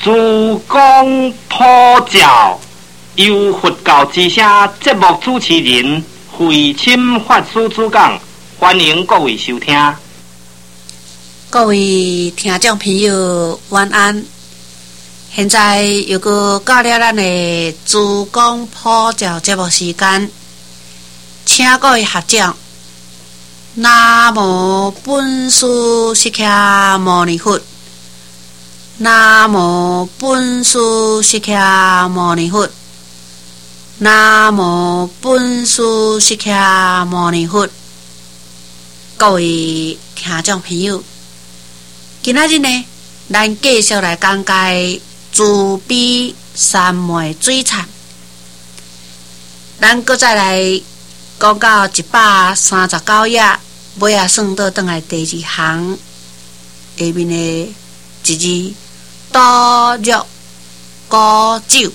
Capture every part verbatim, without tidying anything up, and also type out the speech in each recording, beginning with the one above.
主公普教，由佛教之声节目主持人慧钦法师主讲，欢迎各位收听。 各位听众朋友，晚安。现在又搁到了咱的主公普教节目时间，请各位合掌。南无本师释迦牟尼佛。南无本师释迦牟尼佛。南无本师释迦牟尼佛。各位听众朋友，今仔日呢，咱继续来讲解慈悲三昧水忏。咱搁再来讲到一百三十九页，尾啊算倒转来第二行下面的一字多肉果酒。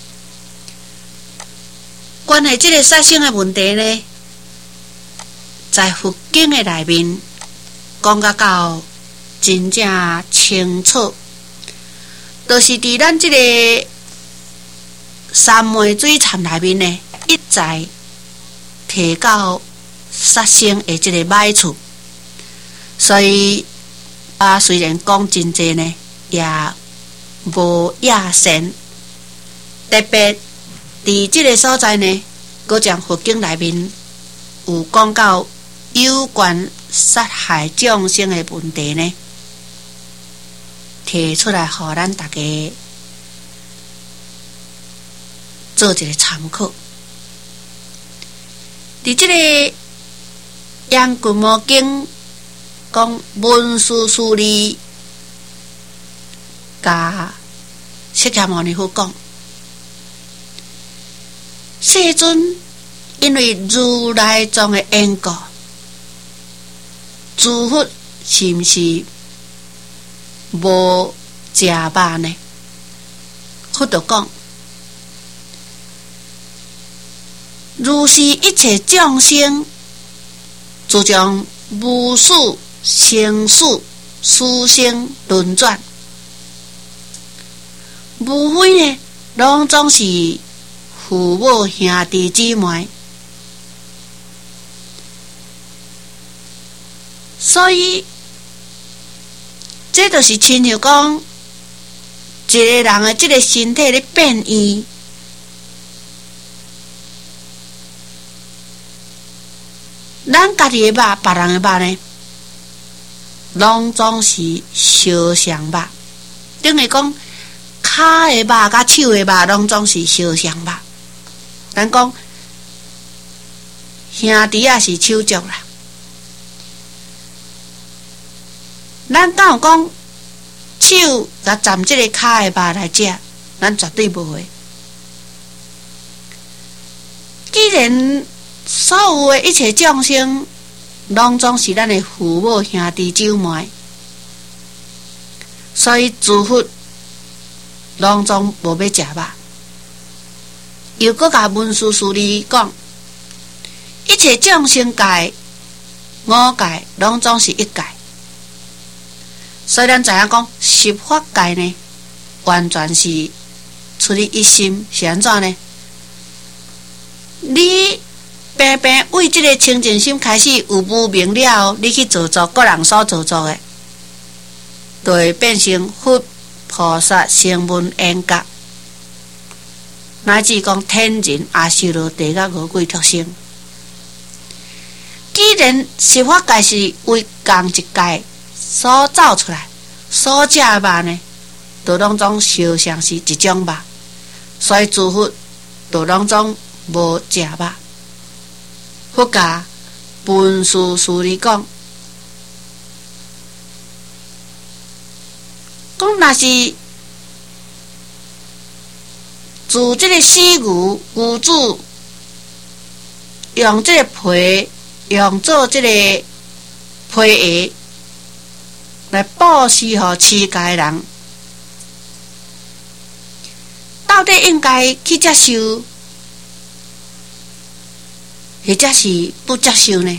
关于这个杀生的问题呢，在佛经的内面讲到到真正清楚，就是伫咱这个三昧水忏内面呢，一再提到杀生的这个歹处，所以啊，虽然讲真济呢，也无亚善，特别伫这个所在呢，搁将佛经内面有讲到有关杀害众生的问题呢，提出来，互咱大家做一个参考。伫这个《央群魔经》讲文殊师利甲释迦牟尼佛讲，世尊因为如来藏的缘故，诸佛是毋是无食肉呢？佛就讲，如是一切众生，自将无始生死死生轮转，无非呢，拢总是父母兄弟姊妹，所以这就是亲像讲，一个人的这个身体咧变异，咱家己的肉，别人的肉呢，拢总是相像肉。等于讲，骹的肉甲手的肉，拢总是相像肉。咱讲兄弟也是手足啦。咱敢有讲手甲沾这个骹的肉来食，咱绝对无会。既然所有的一切众生，拢总是咱的父母兄弟姊妹，所以诸佛拢总无要食肉。又搁甲文殊师利讲，一切众生界、五界拢总是一界。所以咱知影讲，十法界呢，完全是出于一心，是安怎呢？你平平为这个清净心开始有无明了，你去做作个人所做作的，就会变成佛菩萨声闻缘觉，乃至讲天人阿修罗地甲五鬼畜生。既然十法界是为共一界所造出来，所食的肉呢，就拢总相像是一种肉，所以诸佛就拢总无食肉。佛教文殊师利讲，讲若是自这个死牛牛主用这个皮，用做这个皮鞋来布施予持戒的人，到底应该去接受，或者是不接受呢？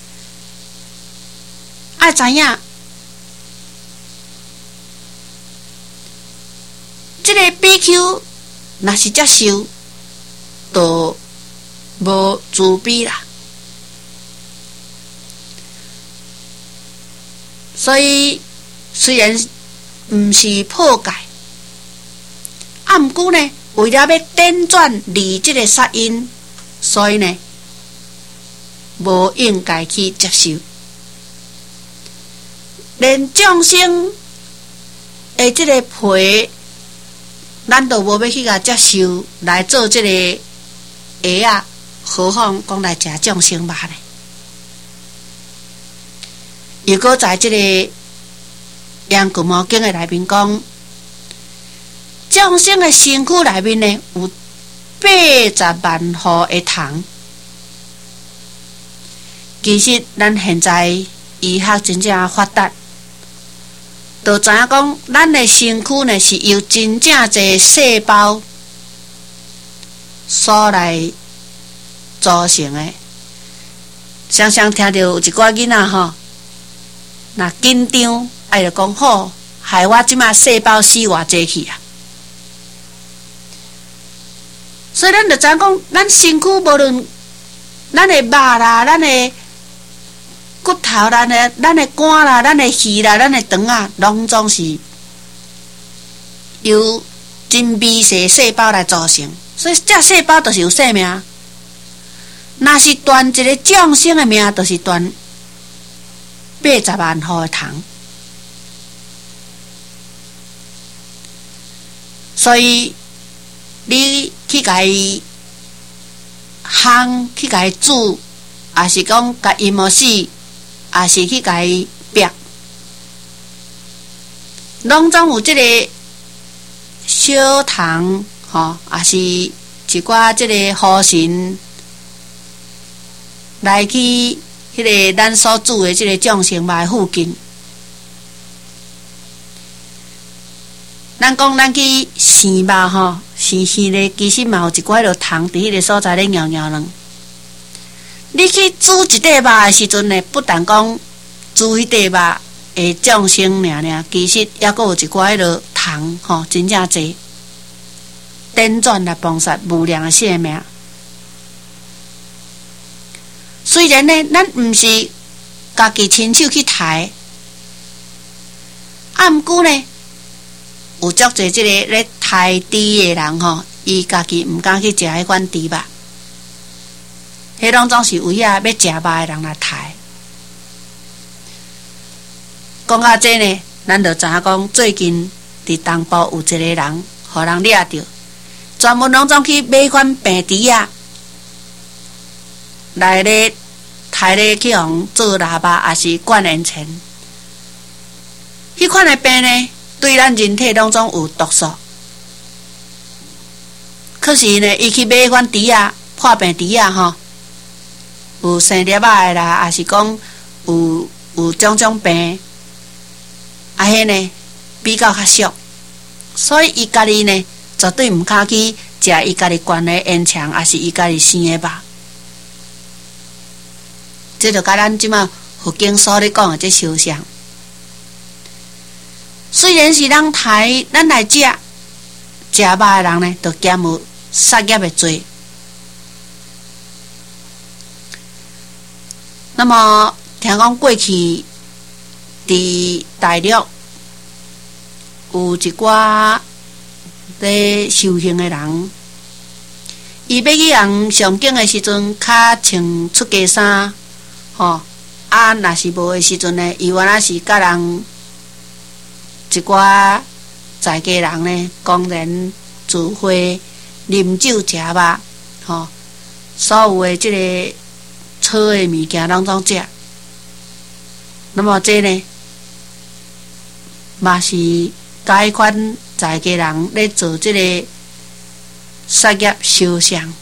爱知影这个 B Q 若是接受，就无自卑啦。所以虽然毋是破解，啊，毋过呢，为了要点转离这个杀因，所以呢，无应该去接受。连众生的这个皮，咱都无要去甲接受来做这个鞋啊，何况讲来食众生肉呢？如果在这个《阳谷毛经》的内面讲，众生的身躯内面呢有八十万户的虫。其实咱现在医学真正发达，就知影讲，咱的身躯呢是由真正侪细胞所来组成的。常常听到有一寡囡仔吼，若紧张，哎就讲好，害我即马细胞死偌济去啊！所以咱就知影讲，咱身躯无论咱的肉啦，咱的骨头啦，咱的咱的肝啦，咱的血啦，咱的肠啊，拢总是由真微细细胞来组成。所以这细胞就是有生命。若是断一个众生的命，就是断八十万户的虫。所以你去甲伊烘，去甲伊煮，也是讲甲伊磨死，也是去甲伊逼，拢总有即个小虫吼，也是一寡即个护神来去迄个咱所煮的即个众生肉的附近。咱讲咱去生肉吼，生生咧，其实嘛有一寡迄落虫伫迄个所在咧摇摇卵。你去煮一块肉的时阵呢，不但讲煮迄块肉的众生尔尔，其实还佫有一寡迄落虫吼，真正侪点转来帮杀无量的性命。虽然呢，咱毋是家己亲手去抬，啊，毋过呢，有足侪即个咧抬猪的人吼，伊家己毋敢去食迄款猪肉，迄拢总是为啊要食肉的人来抬。讲到这呢，咱就知影讲，最近伫东部有一个人，互人掠着，专门拢总去买款病猪啊，来咧抬咧去互做腊肉，也是灌烟钱。迄款的病呢，对咱人体拢总有毒素。可是呢，伊去买迄款猪啊，破病猪啊吼，有生粒仔的啦，也是讲有有种种病，啊，迄呢比较较俗，所以伊家己呢绝对毋敢去食伊家己灌的烟肠，也是伊家己生的肉。这就甲咱即马佛经所咧讲的这相像。虽然是人抬咱来食食肉的人呢，就兼有杀业的罪。那么听讲过去伫大陆有一寡咧修行的人，伊要去人上境的时阵，较穿出家衫，吼、哦、啊，若是无的时阵呢，伊原来是甲人一寡在家人呢，公然聚会啉酒食肉，吼、哦，所有的即个炒的物件拢总食。那么这呢，嘛是甲迄款在家人咧做即个杀业相像。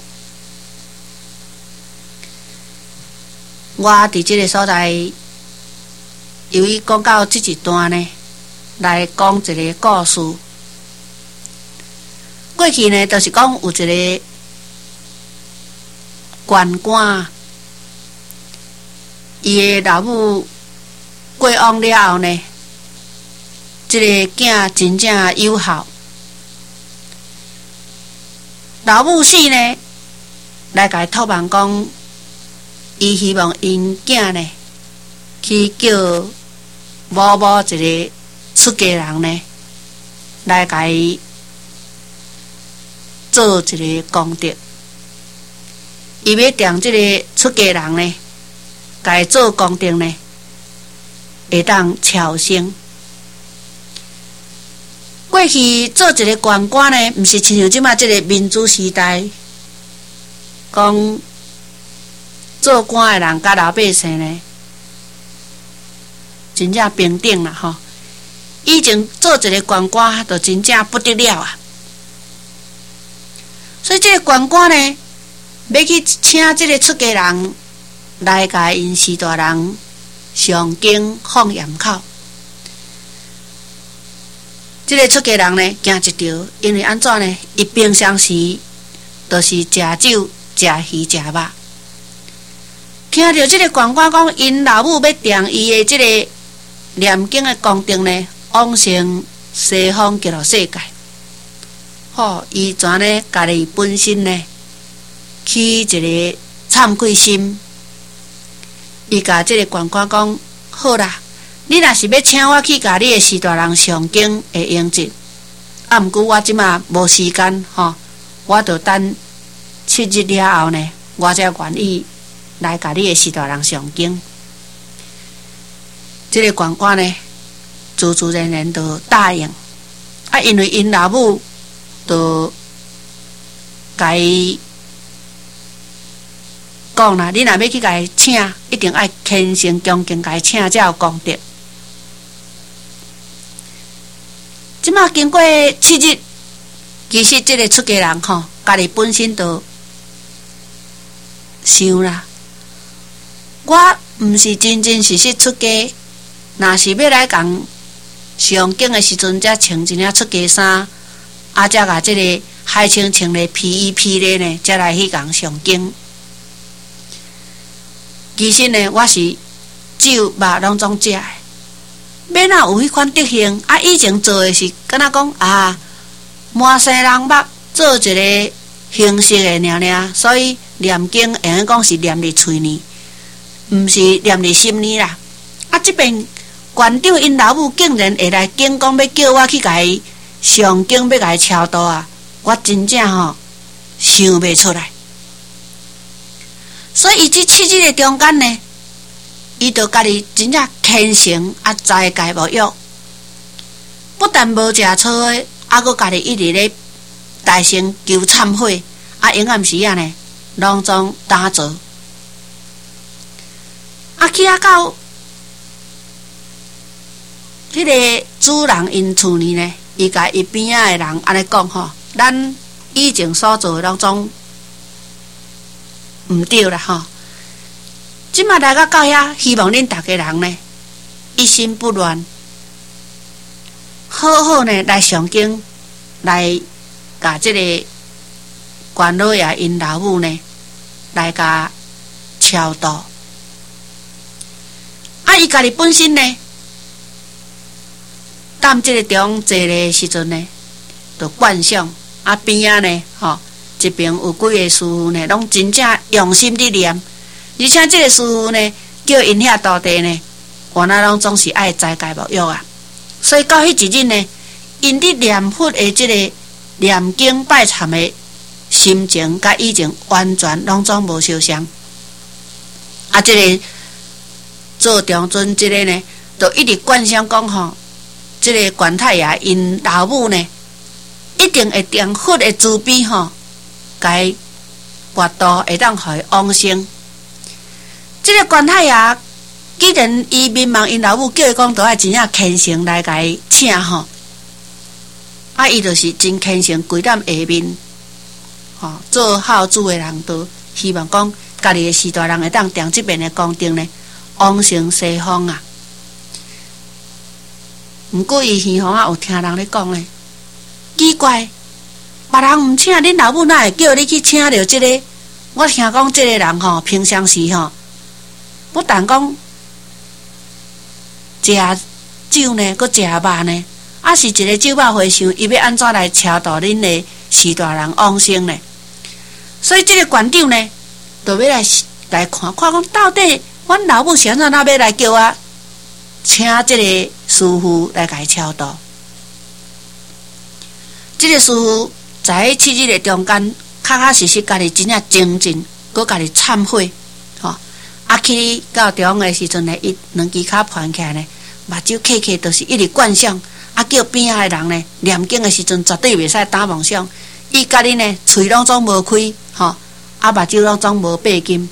我伫即个所在，由于讲到即一段呢，来讲一个故事。过去呢，就是讲有一个县官，伊的老母过往了后呢，即个囝真正有孝， 老母死呢，来甲伊托梦讲，伊希望因囝呢去叫某某一个出家人呢来甲伊做一个功德。伊要定这个出家人呢，甲伊做功德呢，会当超生。过去做一个官官呢，毋是亲像即马即个民主时代，讲做官的人甲老百姓呢，真正平等啦吼。以前做一个官官，就真正不得了啊。所以即个官官呢，要去请即个出家人来甲因师大人上经放盐口。即个出家人呢，行一条，因为安怎呢？伊平常时都是食酒、食鱼、食肉。听到即个官官讲，因老母要定伊的即个念经的功德呢，往生西方极乐世界。吼，伊怎呢？家己本身呢，起一个惭愧心。伊甲即个官官讲，好啦。你若是要请我去甲你的师大人上经会用尽，啊，毋过我即马无时间吼，我着等七日了后呢，我才愿意来甲你的师大人上经。这个官官呢，自自然然就答应。啊，因为因老母就甲伊讲啦，你若要去甲伊请，一定爱虔诚恭敬甲伊请才有功德。即马经过七日，其实即个出家人吼，家己本身就想啦，我毋是真真实实出家，若是要来共上经的时阵，才穿一领出家衫，啊，才甲即个海青穿咧披衣披咧呢，才来去共上经。其实呢，我是酒肉拢总食的。免啊有迄款德行啊！以前做的是敢若讲啊，满生人目做一个形式的尔尔，所以念经会用讲是念伫嘴呢，毋是念伫心呢啦。啊，即边馆长因老母竟然会来警讲要叫我去甲伊上经，要甲伊超度啊！我真正吼想袂出来。所以伊即七日的中间呢，伊就家己真正虔诚啊，斋戒沐浴，不但无食错的，啊，佮家己一直咧大声求忏悔，啊，永暗时啊呢，拢总打坐。啊，去啊到迄个主人因厝呢呢，伊甲伊边仔的人安尼讲吼，咱以前所做的拢总毋对啦吼。即马来到到遐，希望恁逐个人呢，一心不乱，好好呢来上经，来甲即个关老爷因老母呢，来甲超度。啊，伊家己本身呢，当即个中坐的时阵呢，就观想啊边仔呢，吼，一边有几个师傅呢，拢真正用心伫念。而且这个师傅呢，叫因遐徒弟呢，原来拢总是爱斋戒沐浴啊。所以到迄一日呢，因伫念佛的这个念经拜忏的心情，甲以前完全拢总无相像。啊，这个做中尊这个呢，就一直观想讲吼，这个关太爷因老母呢，一定会定佛的慈悲吼，甲伊拔度会当互伊往生。这个关太爷，既然伊民望因老母叫伊讲，都爱真正虔诚来甲伊请吼。啊，伊就是真虔诚，跪踮下面，吼、哦，做孝子的人都希望讲，家己的师大人会当定这边的功德呢，往生西方啊。毋过伊耳旁啊有听人咧讲咧，奇怪，别人毋请恁老母，哪会叫你去请着这个？我听讲这个人吼，平常时吼。不但讲食酒呢，佮食肉呢，啊是一个酒肉和尚，伊要安怎来超度恁的师大人往生呢？ 所以这个馆长呢，就要来来看看讲，到底阮老母是安怎那要来叫我请这个师傅来甲伊超度。这个师傅在七日的中间，确确实实家己真正精进，搁家己忏悔，吼、哦。啊，去到中的时阵呢，伊两支骹盘起来呢，目睭刻刻都是一直观想。啊，叫边仔的人呢，念经的时阵绝对袂使打梦想。伊家己呢，喙拢总无开，吼、哦，啊，目睭拢总无闭金。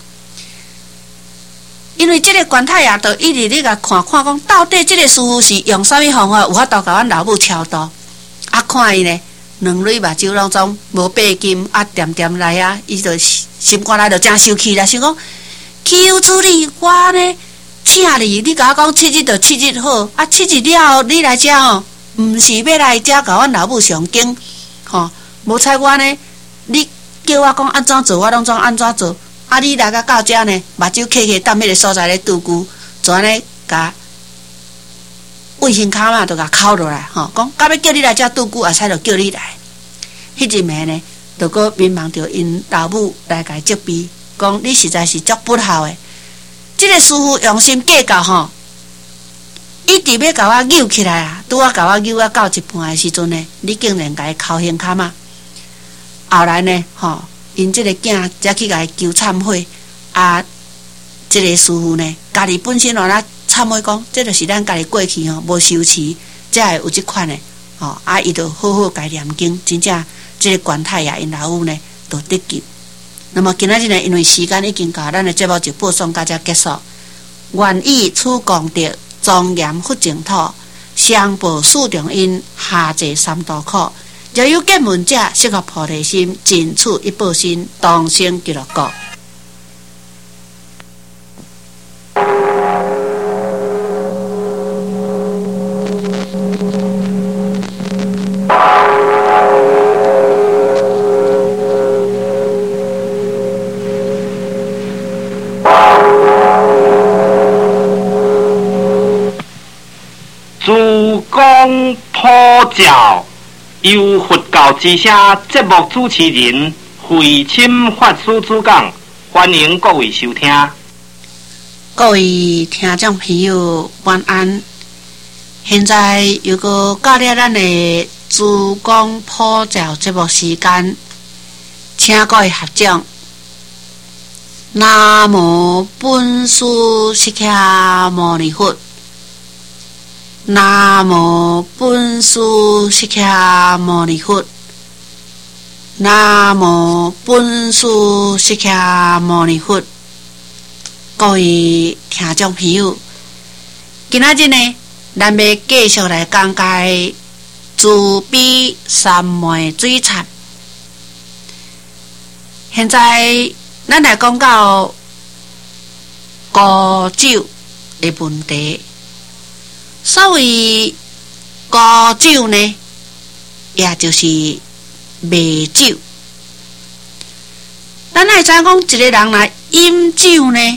因为这个关太爷就一直咧甲看看讲，到底这个师傅是用啥物方法有法度甲阮老母超度？啊，看伊呢，两蕊目睭拢总无闭金，啊，点点来啊，伊就心肝内就真生气啦，想讲。求主你，我呢请你，你甲我讲七日就七日好，啊七日了后你来遮哦，毋是要来遮甲阮老母上经，吼，无采我呢，你叫我讲安怎做，我拢总安怎做，啊你来甲到遮呢，目睭刻刻踮迄个所在咧拄久，就安尼甲卫生卡嘛，就甲敲落来，吼，讲到要叫你来遮拄久，啊才就叫你来，迄一暝呢，就搁民望着因老母来甲伊责备。讲你实在是足不孝的，这个师傅用心计较吼，一直要甲我扭起来啊！拄啊甲我扭啊到一半的时阵呢，你竟然甲伊敲胸骹嘛！后来呢，吼，因这个囝才去甲伊求忏悔啊！这个师傅呢，家己本身原来忏悔讲，这就是咱家己过去吼无修持，才会有这款的吼啊！伊就好好家念经，真正这个关太爷因老母呢，都得救。那么今仔日呢，因为时间已经到，咱的节目就播送到这结束。愿以此功德，庄严佛净土，上报四重恩，下济三途苦。若有见闻者，适合菩提心，尽此一报身，当生极乐国。 主公普照，由佛教之声节目主持人慧钦法师主讲，欢迎各位收听。 各位听众朋友，晚安。现在又个到了咱的主公普照节目时间，请各位合掌。南无本师释迦牟尼佛。南无本师释迦牟尼佛。南无本师释迦牟尼佛。各位听众朋友，今仔日呢，咱要继续来讲解慈悲三昧水忏。现在咱来讲到高酒的问题。所谓高酒呢，也就是卖酒。咱来知讲，一个人来饮酒呢，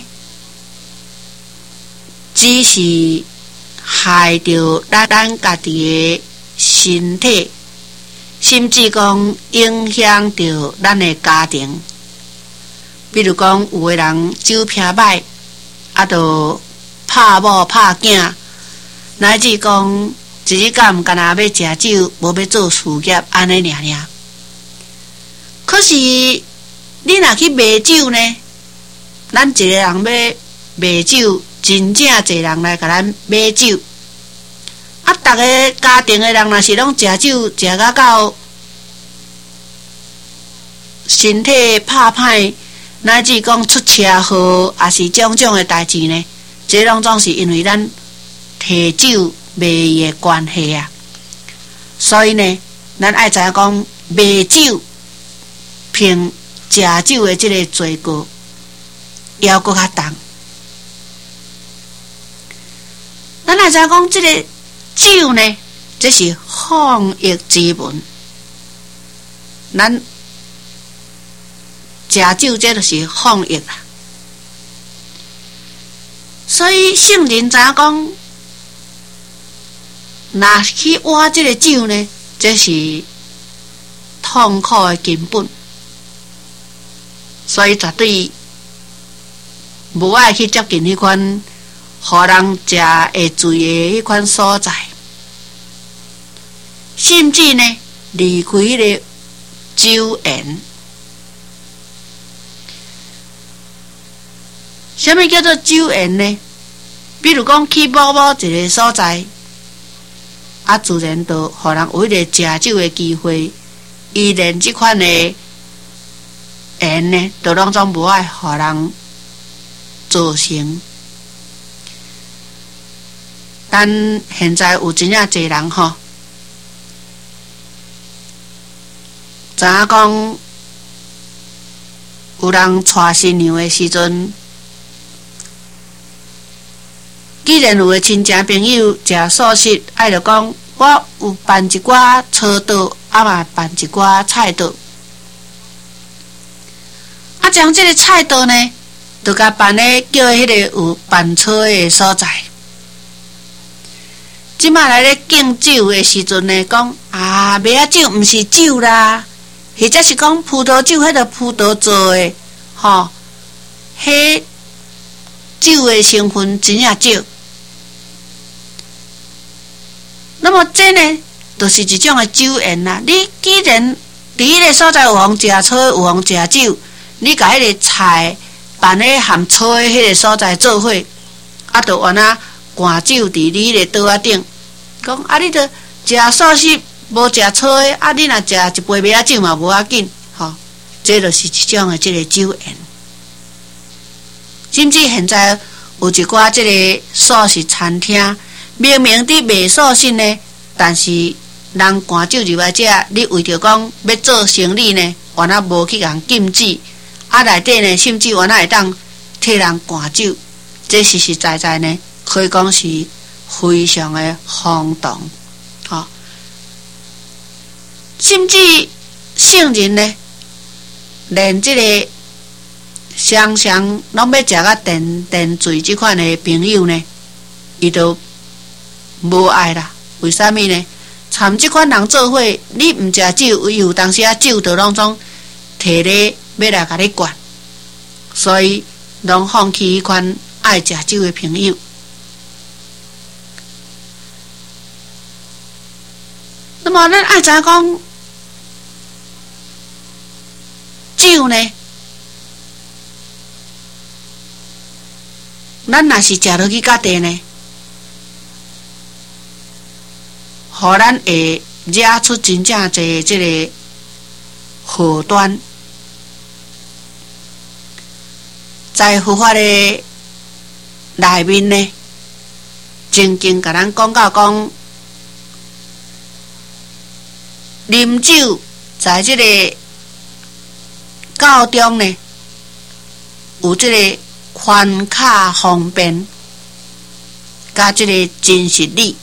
只是害着咱咱家己的身体，甚至讲影响着咱的家庭。比如讲，有个人酒品歹，啊，就拍某拍囝。乃至讲，一日干毋干那要食酒，无要做事业，安尼尔尔。可是，你若去卖酒呢？咱一个人要卖酒，真正侪人来甲咱买酒。啊，逐个家庭的人若是拢食酒，食到到身体拍歹，乃至讲出车祸，也是种种的代志呢。这拢总是因为咱摕酒卖的关系啊，所以呢，咱爱知影讲卖酒、凭食酒的这个罪过，要搁较重。咱爱知影讲这个酒呢，这是放逸之文。咱食酒这就是放逸啦。所以圣人知影讲，若去挖这个酒呢，这是痛苦的根本。 所以绝对无爱去接近迄款互人食会醉的迄款所在，甚至呢离开迄个酒宴。什么叫做酒宴呢？比如讲去某某一个所在，啊，自然就互人有迄个食酒的机会。伊连即款的宴呢，都拢总无爱互人造成。但现在有真正侪人吼，知影讲有人娶新娘的时阵，既然有个亲戚朋友食素食，爱着讲我有办一寡草刀，啊嘛办一寡菜刀，啊将这个菜刀呢，就甲办咧叫迄个有办草的所在。即摆来咧敬酒的时阵呢，讲啊，麦仔酒毋是酒啦，或者是讲葡萄酒，迄个葡萄做的，吼，迄酒的成分真正少。那么这呢，就是一种的酒宴啦。你既然伫迄个所在有通食草，有通食酒，你甲迄个菜办咧含草的迄个所在做伙，啊，就原啊灌酒伫你迄个桌仔顶，讲啊，你着食素食，无食草的，啊，你若食一杯麦仔酒嘛无要紧，吼，这就是一种的即个酒宴。甚至现在有一寡即个素食餐厅。明明伫卖素食呢，但是人灌酒入来食，你为着讲要做生意呢，原来无去人禁止，啊内底呢，甚至原来会当替人灌酒，这实实在在呢，可以讲是非常的荒唐，吼、哦。甚至圣人呢，连即个常常拢要食甲电电醉即款的朋友呢，伊都无爱啦，为啥物呢？参即款人做伙，你毋食酒，伊有当时啊酒就拢总摕咧要来甲你灌，所以拢放弃迄款爱食酒的朋友。那么咱爱知影讲酒呢？咱若是食落去到底呢？互咱会惹出真正侪即个祸端，在佛法的内面呢，曾经甲咱讲到讲，啉酒在即个教中呢，有即个宽卡方便，甲即个真实理。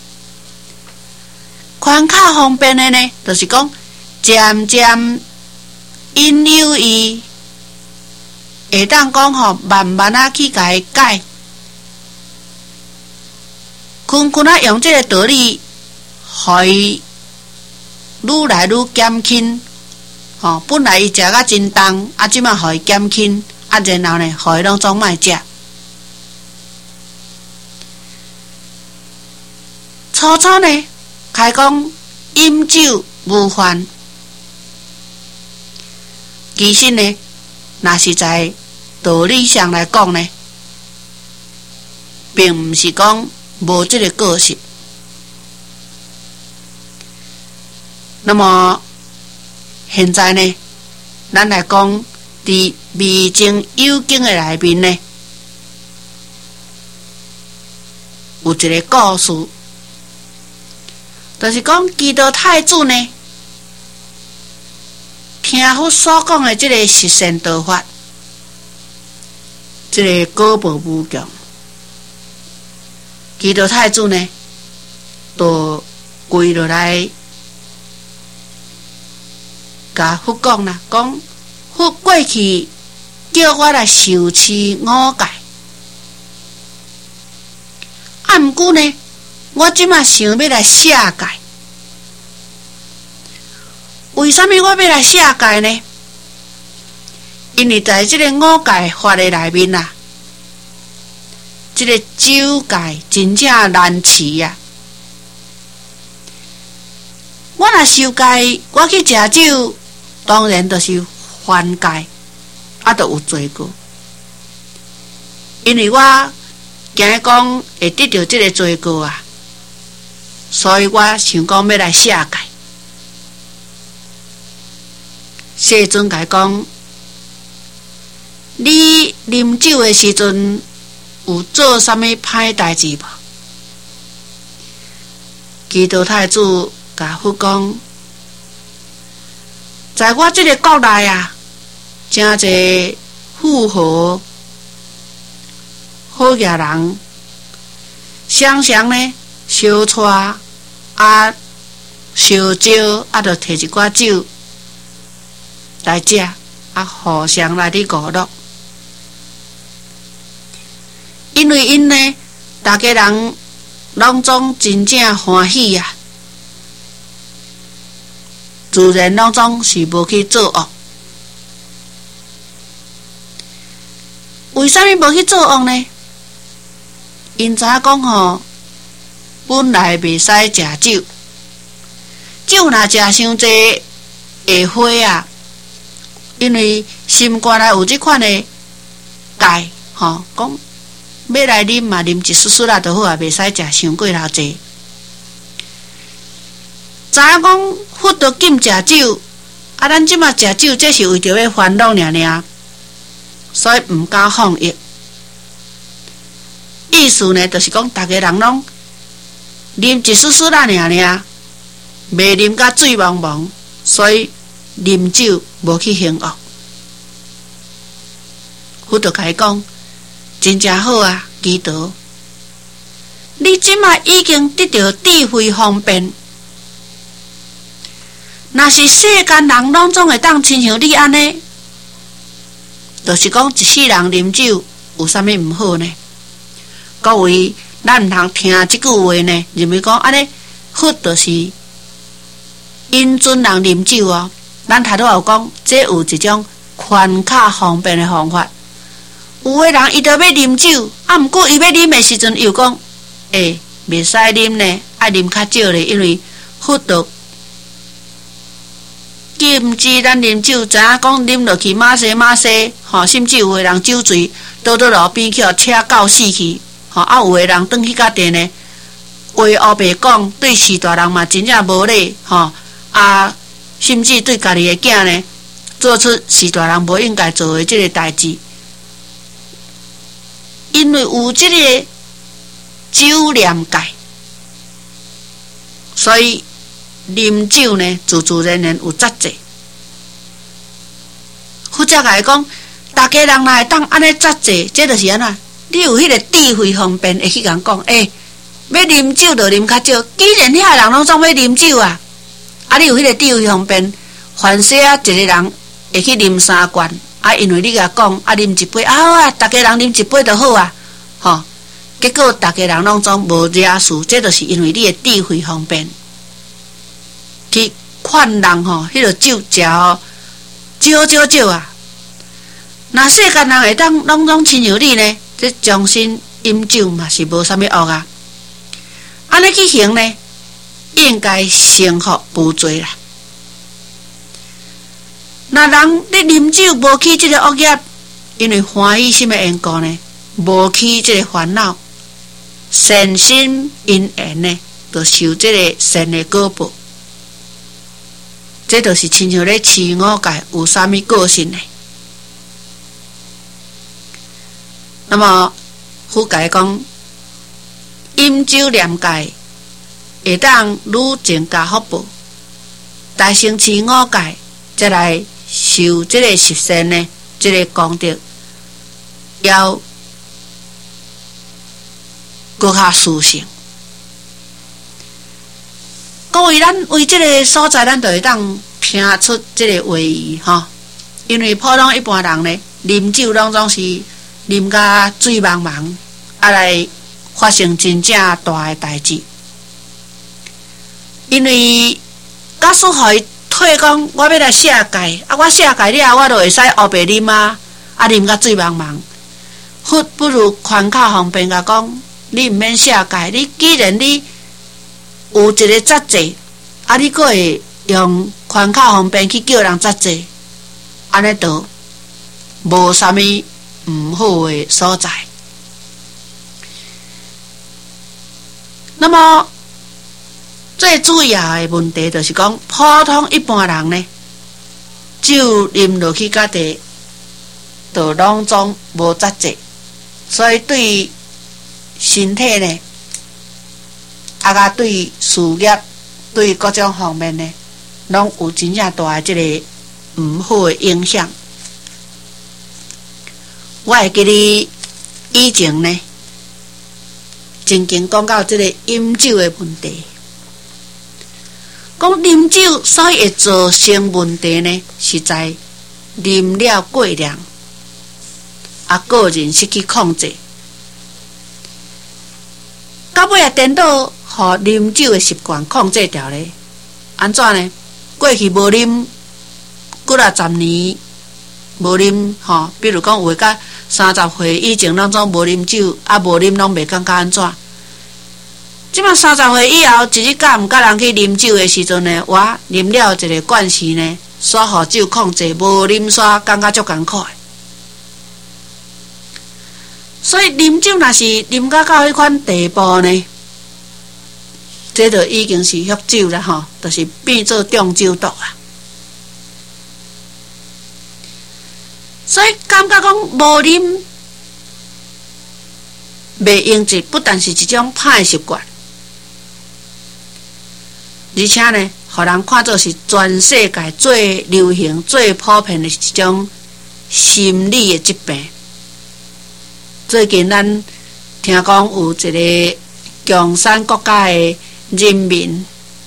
宽卡方便的呢，就是讲渐渐引诱伊，会当讲吼慢慢啊去甲伊改，kun kun啊用这个道理，互伊愈来愈减轻，吼、哦、本来伊食甲真重，啊即摆互伊减轻，啊然后呢，互伊拢总卖食。初初呢。开讲饮酒无犯，其实呢，若是在道理上来讲呢，并毋是讲无这个个性。那么现在呢，咱来讲伫味精有经的内面呢，有一个故事。就是讲，基督太子呢，听佛所讲的这个实善道法，这个果报无穷，基督太子呢，就跪落来，甲佛讲啦，讲佛过去叫我来受持五戒，啊，毋过呢。我即马想要来舍戒，为什么我要来舍戒呢？ 因为在即个五戒法的内面啊，即、这个酒戒真正难持啊！我若受戒，我去食酒，当然就是犯戒，啊，就有罪过。因为我惊讲会得到即个罪过啊，所以我想讲要来下戒。世尊甲讲，你啉酒的时阵有做啥物歹代志无？基督太子甲佛讲，在我这个国内啊，真侪富豪、好野人，常常呢相娶啊、烧酒啊，就摕一寡酒来食，啊，互相来伫娱乐。因为因呢，大家人拢总真正欢喜啊，自然拢总是无去作恶。为啥物无去作恶呢？因知影讲吼，本来袂使食酒，酒若食伤济会花啊。因为心肝内有即款的戒，吼，讲要来啉嘛，啉一丝丝啊就好啊，袂使食伤过头济。知影讲佛都禁食酒，啊，咱即马食酒，这是为着要烦恼尔尔，所以毋敢放逸。意思呢，就是讲大家人拢啉一丝丝啊尔尔，袂啉甲醉茫茫，所以啉酒无去行恶。佛就甲伊讲，真正好啊，基督，你即马已经得到智慧方便。若是世间人拢总会当亲像你安尼，就是讲一世人啉酒有啥物毋好呢？各位，咱毋通听即句话呢，认为讲安尼佛就是因准人啉酒哦。咱头拄有讲，这有一种宽卡方便的方法。有的人伊就要啉酒，啊，毋过伊要啉的时阵又讲，诶、欸，袂使啉呢，爱啉较少咧，因为佛就禁止咱啉酒，知影讲啉落去马西马西，吼，甚至有的人酒醉倒倒路边去，互车搞死去，吼，啊，有的人转去甲店呢，话黑白讲，对士大人嘛真正无礼，吼，啊。甚至对家己的囝呢，做出是大人无应该做的这个代志，因为有这个酒念戒，所以啉酒呢，自自然然有责责。或者来讲，大家人来当安尼责责，这就是安怎？你有迄个智慧方便，会去甲人讲，诶、欸，要啉酒就啉较少。既然遐人拢总要啉酒啊。啊！你有迄个智慧方便，凡说啊，一个人会去啉三罐，啊，因为你甲讲啊，啉一杯啊，好啊，大家人啉一杯就好啊，吼。结果大家人拢总无惹事，这就是因为你的智慧方便，去劝人吼，迄个酒食哦，少少少啊。那世间人会当拢总亲像你呢，这终身饮酒嘛是无啥物恶啊。安尼去行呢？应该成福无罪啦。那人你啉酒无起这个恶业，因为欢喜什么缘故呢？无起这个烦恼，善心因缘呢，就受这个善的果报。这就是亲像咧持五戒有啥物个性呢？那么佛解讲，饮酒念戒。会当愈增加福报，大成持五戒，再来受这个十善呢，这个功德要搁较殊胜。各位，咱为这个所在，咱就会当听出这个话语吼，因为普通一般人呢，啉酒拢总是啉甲醉茫茫，啊来发生真正大的代志。因为假使互伊退讲，我要来卸界，啊，我卸界了后，我就会使黑白啉啊，啊，啉甲醉茫茫。佛不如宽口方便甲讲，你毋免卸界，你既然你有一个节制，啊，你阁会用宽口方便去叫人节制，安尼都无啥物毋好的所在。那么最主要的问题就是讲，普通一般人呢，酒啉落去到底，就拢总无节制，所以对身体呢，啊甲对事业、对各种方面呢，拢有真正大的这个毋好的影响。我会记得以前呢，曾经讲到这个饮酒的问题。讲啉酒所会造成问题呢，是在啉了过量，啊，个人失去控制，到尾也颠倒，互啉酒的习惯控制掉咧。安怎呢？过去无啉几啊十年，无啉吼，比如讲有诶，甲三十岁以前，拢总无啉酒，啊，无啉拢袂感觉安怎？即摆三十岁以后，一日甲毋甲人去啉酒的时阵呢，我啉了一个惯势呢，煞互酒控制，无啉煞感觉足艰苦的。所以啉酒若是啉到到迄款地步呢，这就已经是酗酒啦吼，就是变做中酒毒啊。所以感觉讲无啉袂用治，不但是一种歹习惯。而且呢，互人看作是全世界最流行、最普遍的一种心理的疾病。最近咱听讲有一个共产国家的人民，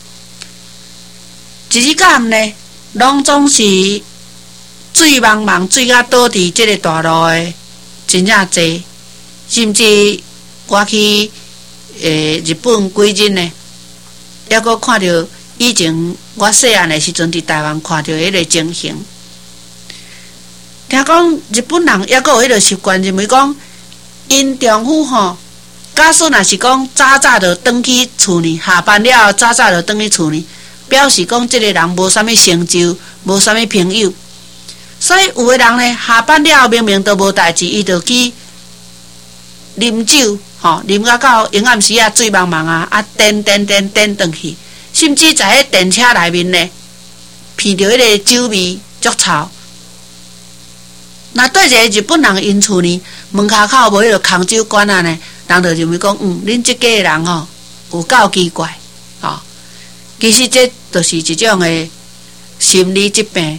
一日到暗呢，拢总是醉茫茫、醉甲倒伫这个大路的真正侪，甚至我去诶日本几日呢。还阁看到以前我细汉的时阵，伫台湾看到迄个情形。听讲日本人还阁有迄个习惯，认为讲因丈夫吼，假使若是讲早早就转去厝里，下班了后早早就转去厝里，表示讲即个人无啥物成就，无啥物朋友。所以有的人呢，下班了后明明都无代志，伊就去啉酒。吼，啉到到阴暗时啊，醉茫茫啊，啊，颠颠颠颠转去，甚至在迄电车内面呢，闻到迄个酒味足臭。那对一个日本人因厝呢，门骹口无迄个空酒馆啊呢，人就认为讲，嗯，恁即家人吼有够奇怪，吼。其实这就是一种的心理疾病。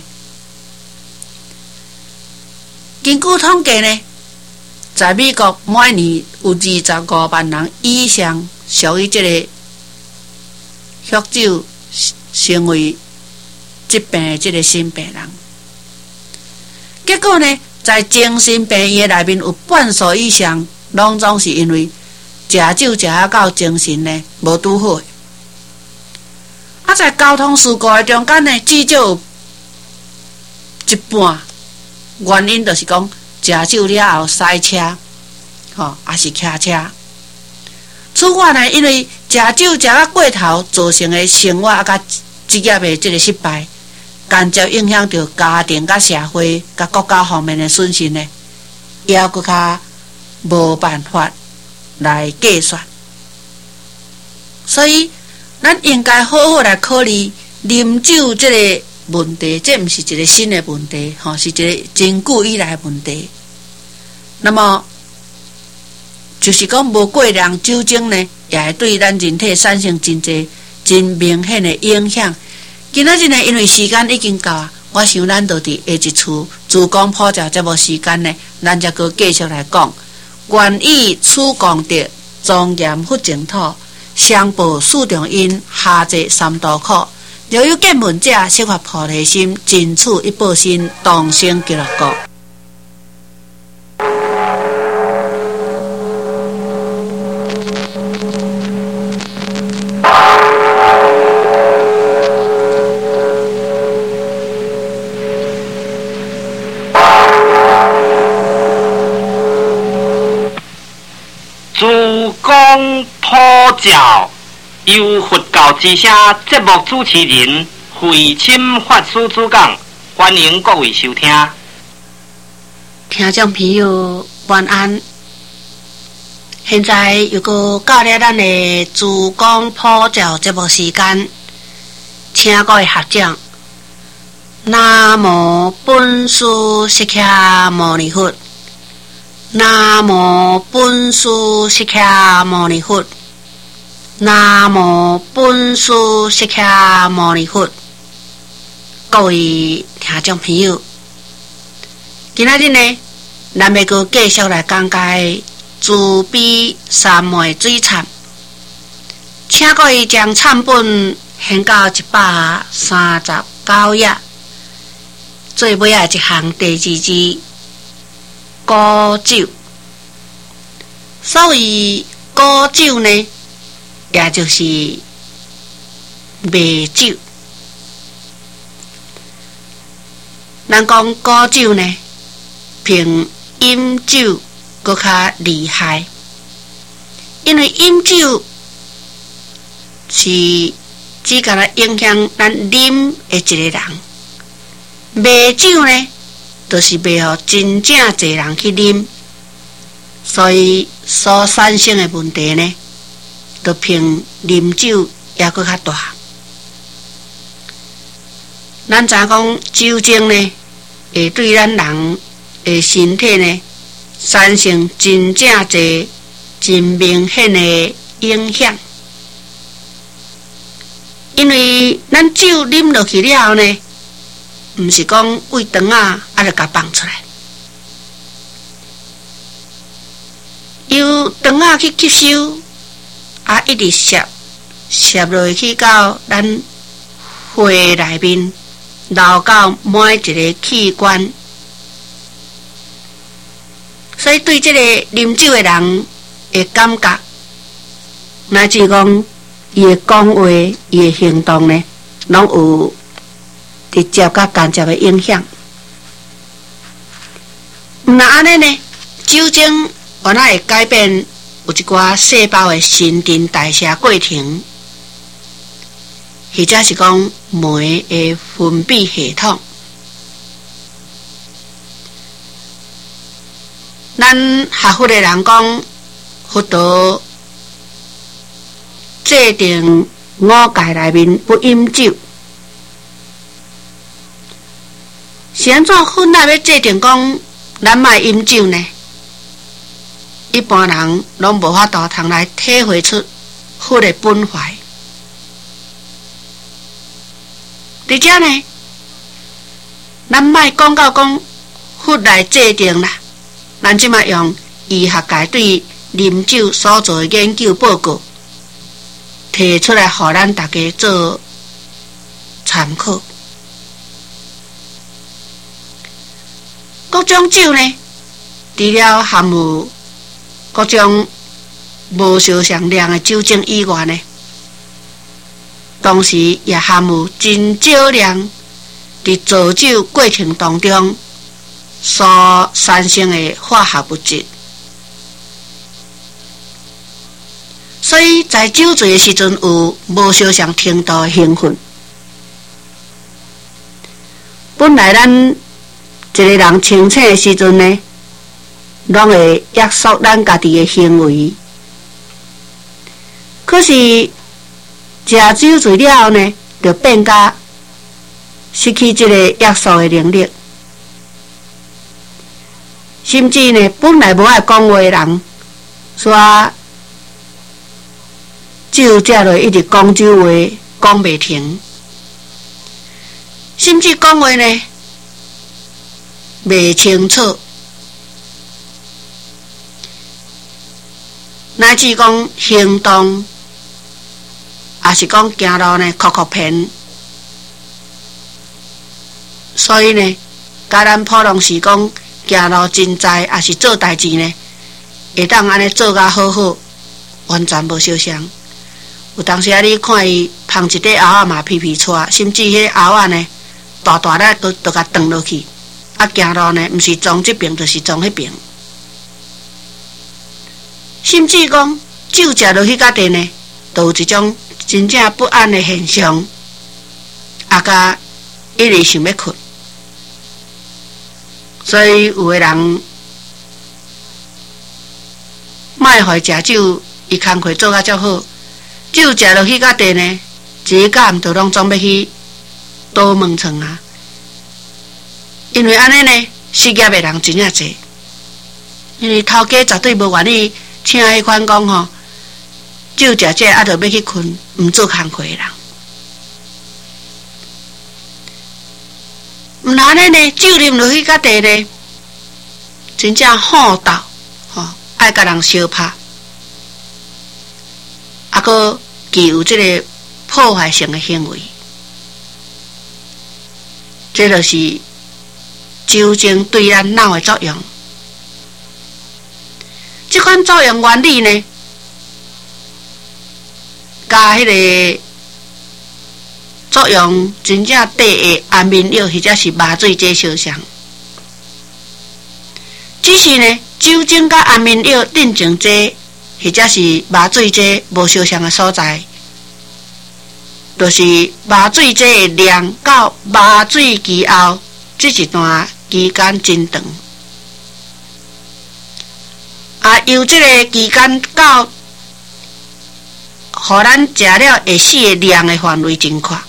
根据统计呢，在美国每年有二十五万人以上属于这个酗酒成为疾病的这个新病人。结果呢，在精神病院内面有半数以上，拢总是因为食酒食啊到精神呢无拄好的。啊，在交通事故的中间呢，至少有一半原因就是讲食酒了后塞车，吼，也是骑车。此外呢，因为食酒食啊过头，造成的生活啊甲职业的这个失败，间接影响到家庭、甲社会、甲国家方面的损失呢，也佫较无办法来计算。所以，咱应该好好来考虑啉酒这个问题，这毋是一个新的问题，吼，是一个真久以来的问题。那么，就是讲无过量酒精呢，也会对咱人体产生真侪真明显的影响。今仔日呢，因为时间已经到啊，我想咱就伫下一次自讲普教节目时间呢，咱才阁继续来讲。愿以此功德，庄严佛净土，上报四重因，下济三途苦。若有见闻者，悉发菩提心，尽此一报身，同生极乐国。 教由佛教之声节目主持人慧钦法师主讲，欢迎各位收听。 听众朋友晚安。现在又个到了咱的自讲普教节目时间，请各位学长。南无本师释迦牟尼佛。南无本师释迦牟尼佛。南无本师释迦牟尼佛。各位听众朋友，今仔日呢，咱要阁继续来讲解慈悲三昧水忏，请各位将忏本献到一百三十九页，最尾啊一项第二字古酒。所谓古酒呢，也就是卖酒。咱讲古酒呢，比饮酒搁较厉害，因为饮酒是只敢若影响咱啉的一个人，卖酒呢，就是卖互真正侪人去啉，所以所产生的问题呢，就比啉酒也搁较大。咱知讲酒精呢，会对咱人的身体呢，产生真正侪真明显的影响，因为咱酒啉落去了后呢，毋是讲胃肠啊，啊就甲放出来，由肠啊去吸收，啊一直摄摄落去到咱肺内面，流到每一个器官。所以对这个啉酒的人的感觉，乃至讲伊的讲话、伊的行动呢，拢有直接甲间接的影响。毋那安尼呢，酒精原来会改变有一寡细胞的新陈代谢过程，或者是讲酶的分泌系统。咱学佛的人讲，佛陀制定五戒内面不饮酒，是安怎佛哪要制定讲咱莫饮酒呢？一般人拢无法度通来体会出佛的本怀。伫遮呢，咱莫讲到讲佛来制定啦。咱即马用医学界对啉酒所做的研究报告提出来，互咱大家做参考。各种酒呢，除了含有各种无相常量的酒精以外呢，同时也含有真少量伫造酒过程当中所产生的化学物质，所以在酒醉的时阵有无相常程度的兴奋。本来咱一个人清醒的时阵呢，拢会约束咱家己的行为，可是食酒醉了后呢，就变甲失去这个约束的能力。甚至呢，本来无爱讲话的人，煞酒食落一直讲酒话，讲袂停。甚至讲话呢，袂清楚，乃至讲行动，也是讲行路呢，哭哭偏。所以呢，甲咱普通时讲行路真在，也是做代志呢，会当安尼做甲好好，完全无相像。有当时啊，你看伊捧一块蚵仔嘛皮皮出，甚至迄蚵仔呢大大咧，都都甲断落去。啊，行路呢，毋是撞这边，就是撞迄边。甚至讲酒食落去甲地呢， 都有一种真正不安的现象，啊，甲一直想要困，所以有个人卖互伊食酒，伊工课做甲足好，酒食落去甲地呢，一个暗都拢总要去倒门床啊。因为安尼呢，失业的人真正侪，因为头家绝对无愿意请迄款讲吼，酒食这啊，就要去困，毋做工课的人。毋然呢呢，酒啉落去甲地呢，真正好斗吼，爱甲人相拍，啊个具有这个破坏性的行为，这就是酒精对咱脑的作用。这款作用原理呢，甲迄个作用真正低的安眠药或者是麻醉剂相像，只是呢，酒精甲安眠药镇静剂或者是麻醉剂无相像的所在，就是麻醉剂的量到麻醉期后这一段期间真长，啊，由这个期间到互咱食了会死的量的范围真宽。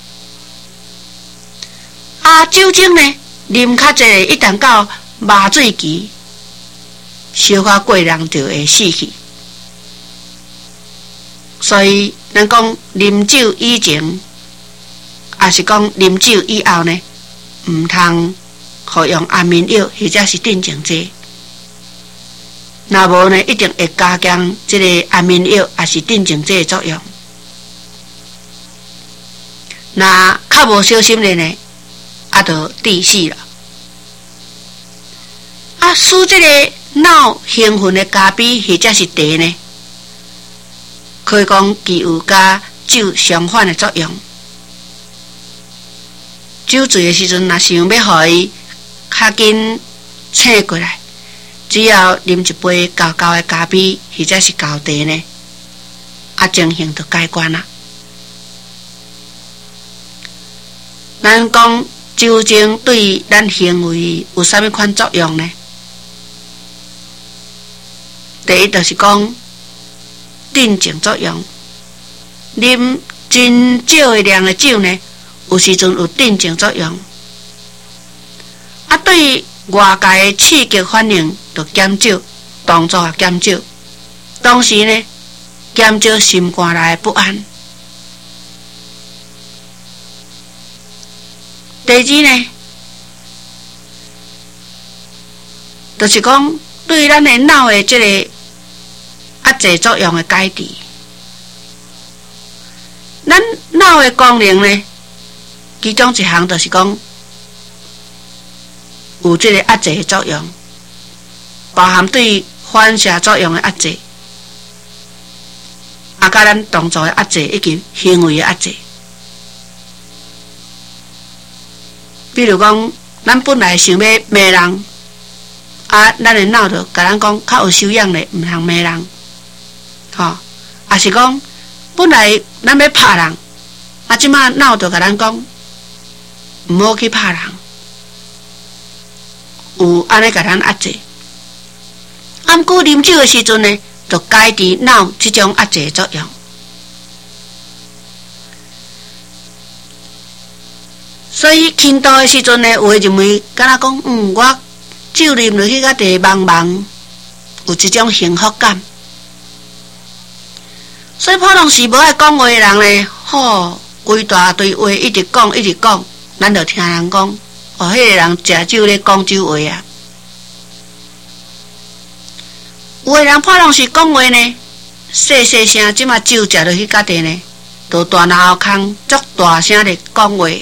啊，酒精呢，啉较济，一旦到麻醉期，小可过人就会死去。所以，咱讲啉酒以前，也是讲啉酒以后呢，毋通服用安眠药或者是镇静剂。若无呢，一定会加强这个安眠药也是镇静剂的作用。若较无小心的呢，啊，就致死了。啊，使这个脑兴奋的咖啡或者是茶呢，可以讲具有甲酒相反的作用。酒醉的时阵，若想要互伊较紧醒过来，只要啉一杯厚厚的咖啡或者是厚茶呢，啊，情形就解决啦。咱讲酒精对咱行为有啥物款作用呢？第一就是讲镇静作用，啉真少的量的酒呢，有时阵有镇静作用。啊，对外界的刺激反应就减少，动作也减少，同时呢，减少心肝内的不安。第二呢，就是讲对咱的脑的这个压制作用的改善。咱脑的功能呢，其中一项就是讲有这个压制的作用，包含对反射作用的压制，啊，甲咱动作的压制以及行为的压制。比如讲，咱本来想要骂人，啊，咱的脑就甲咱讲较有修养的，毋通骂人，吼、哦，也是讲本来咱要拍人，啊，即马脑就甲咱讲毋好去拍人，有安尼甲咱压制。啊，毋过啉酒的时阵呢，就解除脑即种压制的作用。所以轻度的时阵呢，有诶认为，敢若讲，嗯，我酒啉落去甲地茫茫，有一种幸福感。所以普通时无爱讲话诶人呢，吼，规大堆话一直讲一直讲，咱就听人讲，哦，迄、那个人食酒咧讲酒话啊。有诶人普通时讲话呢，细细声，即马酒食落去甲地呢，就大脑空足大声咧讲话。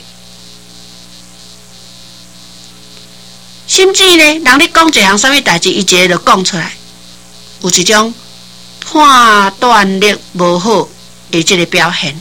甚至呢，人咧讲一项啥物代志，伊一个就讲出来，有一种判断力无好的这个表现，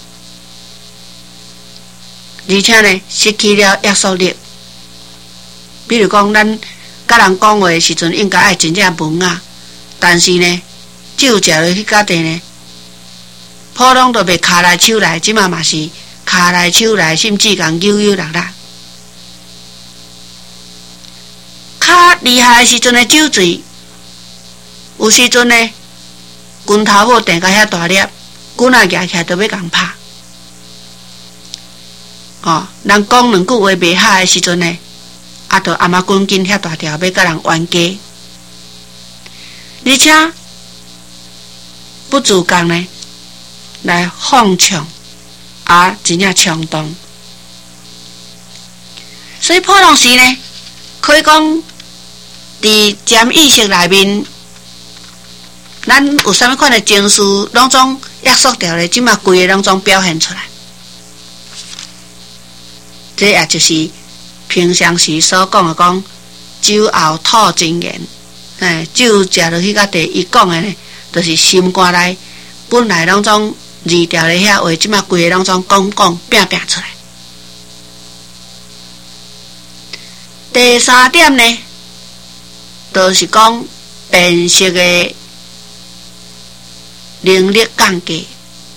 而且呢，失去了约束力。比如讲，咱甲人讲话的时阵，应该爱真正文雅，但是呢，酒食落去甲地呢， 普通都袂骹来手来，即马嘛是骹来手来，甚至共扭扭力力。较厉害的时阵的酒醉，有时阵呢，拳头某定到遐大粒，棍仔举起来都要共拍。哦，人讲两句话袂合的时阵呢，啊，着阿妈棍筋遐大条，要甲人冤家，而且不自觉呢，来放枪，啊，真正冲动。所以普通时呢，可以讲。伫潜意识内面，咱有啥物款的情绪，拢总约束掉咧，即马规个拢总表现出来。这也就是平常时所讲的讲酒后吐真言。哎，酒食落去到第一讲的呢，就是心肝内本来拢总字调咧遐话，即马规个拢总讲讲拼拼出来。第三点呢？就是讲辨识的能力降低，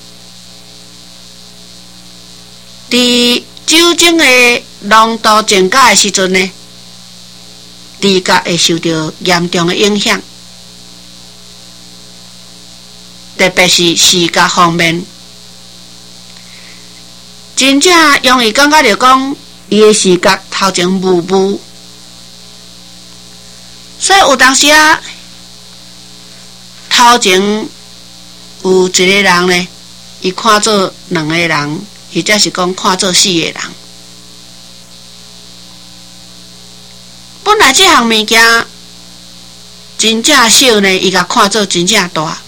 伫酒精的浓度增加的时阵呢，知觉会受到严重的影响，特别是视觉方面，真正容易感觉到讲伊的视觉头前模糊。所以有当时啊，头前有一个人呢，伊看做两个人，或者是讲看做四个人。本来这项物件真正小呢，伊甲看做真正大。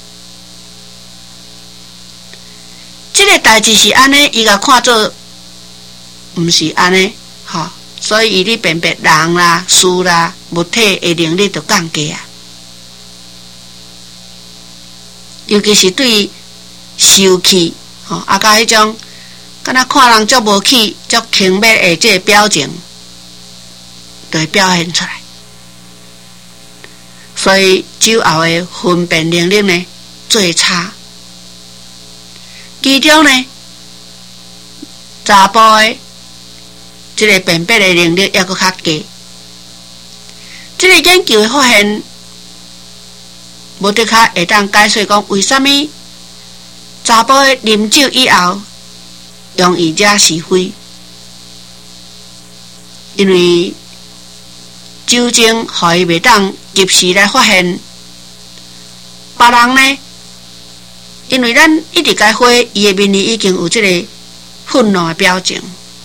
这个代志是安尼，伊甲看做毋是安尼，吼。所以伊咧辨别人啦、事啦、物体的能力就降低啊。尤其是对受气，吼、哦，啊，甲迄种，敢若看人足无气、足轻蔑的这个表情，就会表现出来。所以酒后的分辨能力呢最差。其中呢，查甫的。这个辨别的能力也搁较低。这个研究会发现，无得较会当解释讲为什么查甫的啉酒以后容易惹是非，因为酒精互伊袂当及时来发现别人呢，因为咱一直解花，伊的面里已经有这个愤怒的表情。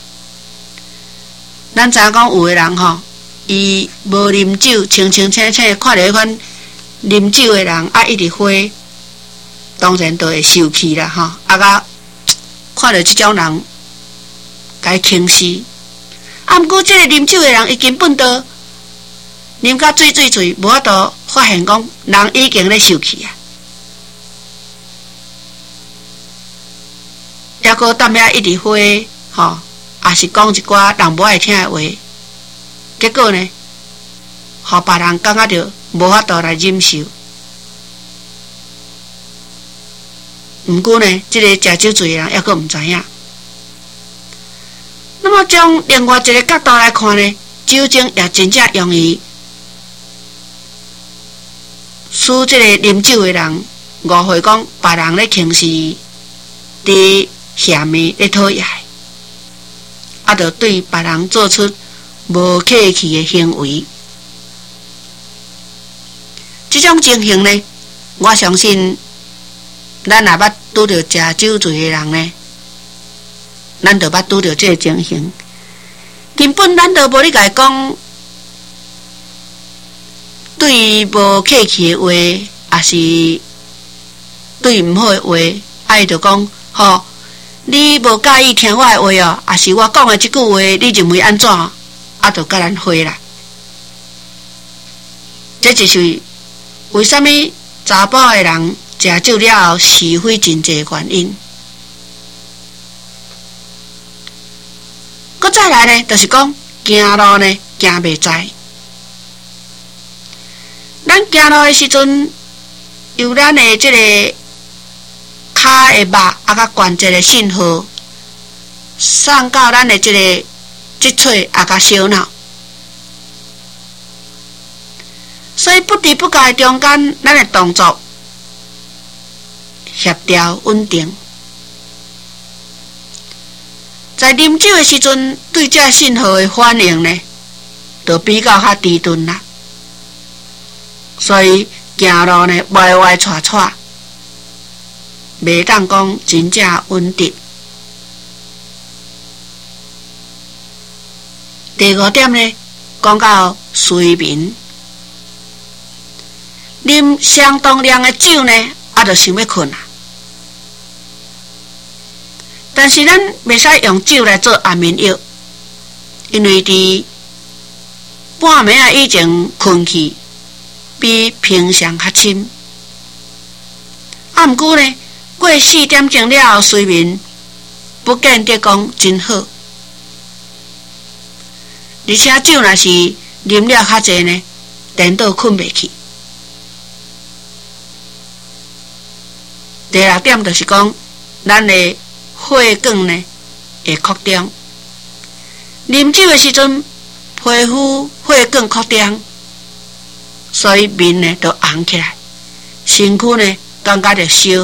咱知影讲有的人吼，伊无啉酒，清清醒醒，看到迄款啉酒的人啊，一直花，当然都会生气啦吼。啊，甲看到这种人，该轻视。啊，毋过这个啉酒的人，伊根本都啉甲醉醉醉，无法度发现讲人已经咧生气啊。抑搁踮遐一直花吼。也是讲一寡人无爱听的话，结果呢，互别人感觉到无法度来忍受。毋过呢，这个食酒醉的人抑阁毋知影。那么从另外一个角度来看呢，酒精也真正容易使这个啉酒的人误会讲别人咧轻视，伫下面咧讨厌。啊，就对别人做出无客气的行为，这种情形呢，我相信，咱若捌拄着食酒醉的人呢，咱就捌拄着这个情形。根本咱都无咧甲伊讲，对无客气的话，也是对毋好的话，啊，伊就讲吼。你无介意听我的话哦，也是我讲的这句话，你认为安怎？啊，就甲咱回啦。这就是为什么查甫的人食酒了后是非真济的原因。搁再来呢，就是讲行路呢行袂知。咱行路的时阵，由咱的这个骹的肉啊，甲关节的信号送到咱的这个脊髓啊，甲小脑。所以不知不觉中间，咱的动作协调稳定。在啉酒的时阵，对这信号的反应呢，就比较较迟钝啦。所以行路呢，歪歪斜斜，袂当讲真正稳定。第五点呢，讲到睡眠。啉相当量的酒呢，啊，就想要困啊。但是咱袂使用酒来做安眠药，因为伫半暝啊以前困去，比平常较深。啊，毋过呢，过四点钟了后睡眠不见得讲真好，而且酒若是啉了较济呢，颠倒困袂去。第六点就是讲，咱的血管呢会扩张。啉酒的时阵，皮肤血管扩张，所以面呢就红起来，身躯呢感觉着烧。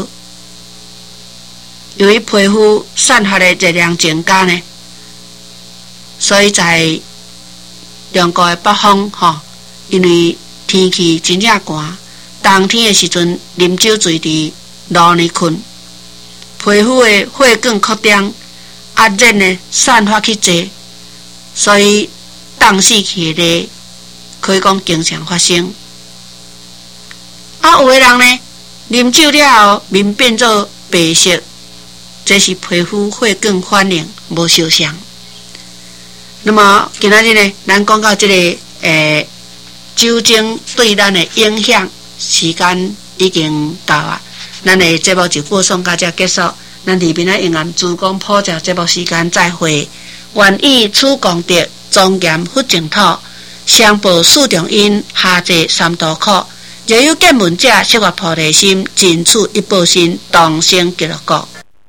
由于皮肤散发的热量增加呢，所以在中国的北方吼，因为天气真正寒，冬天的时阵啉酒醉伫路呢困，皮肤的血管扩张，压热呢散发去济，所以冻死去的可以讲经常发生。啊，有的人呢，啉酒了后面变做白色，这是皮肤血管反应无相像。那么今仔日呢，咱讲到这个诶酒精对咱的影响，时间已经到啊。咱的节目就播送到这结束，咱里面的永安主讲普教节目时间再会。愿以此功德，庄严佛净土，上报四重因，下济三途苦。若有见闻者，悉发菩提心，尽此一报身，同生极乐国。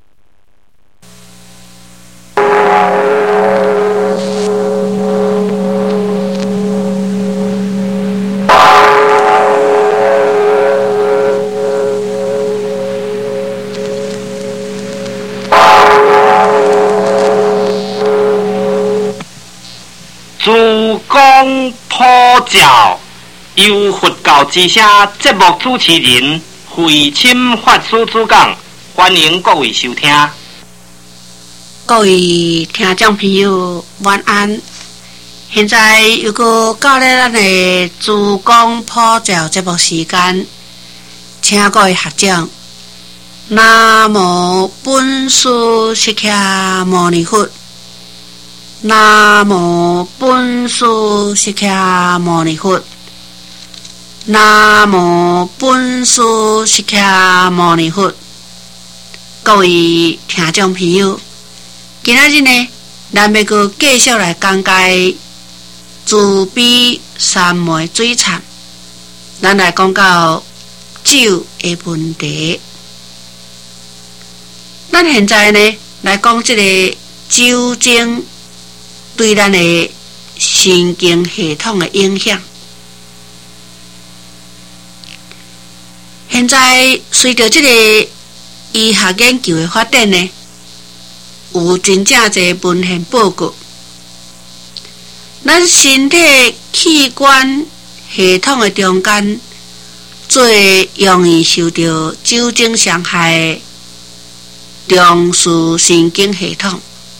主讲普教，由佛教之声节目主持人慧钦法师主讲，欢迎各位收听。 各位听众朋友，晚安。现在又搁到了咱的主讲普教节目时间，请各位学长。南无本师释迦牟尼佛。南无本师释迦牟尼佛。南无本师释迦牟尼佛。各位听众朋友，今仔日呢，咱要搁继续来讲解慈悲三昧水忏。咱来讲到酒的问题。咱现在呢，来讲这个酒精对咱的神经系统的影响。现在随着这个医学研究的发展呢，有真正侪文献报告，咱身体器官系统的中间最容易受到酒精伤害的中枢神经系统。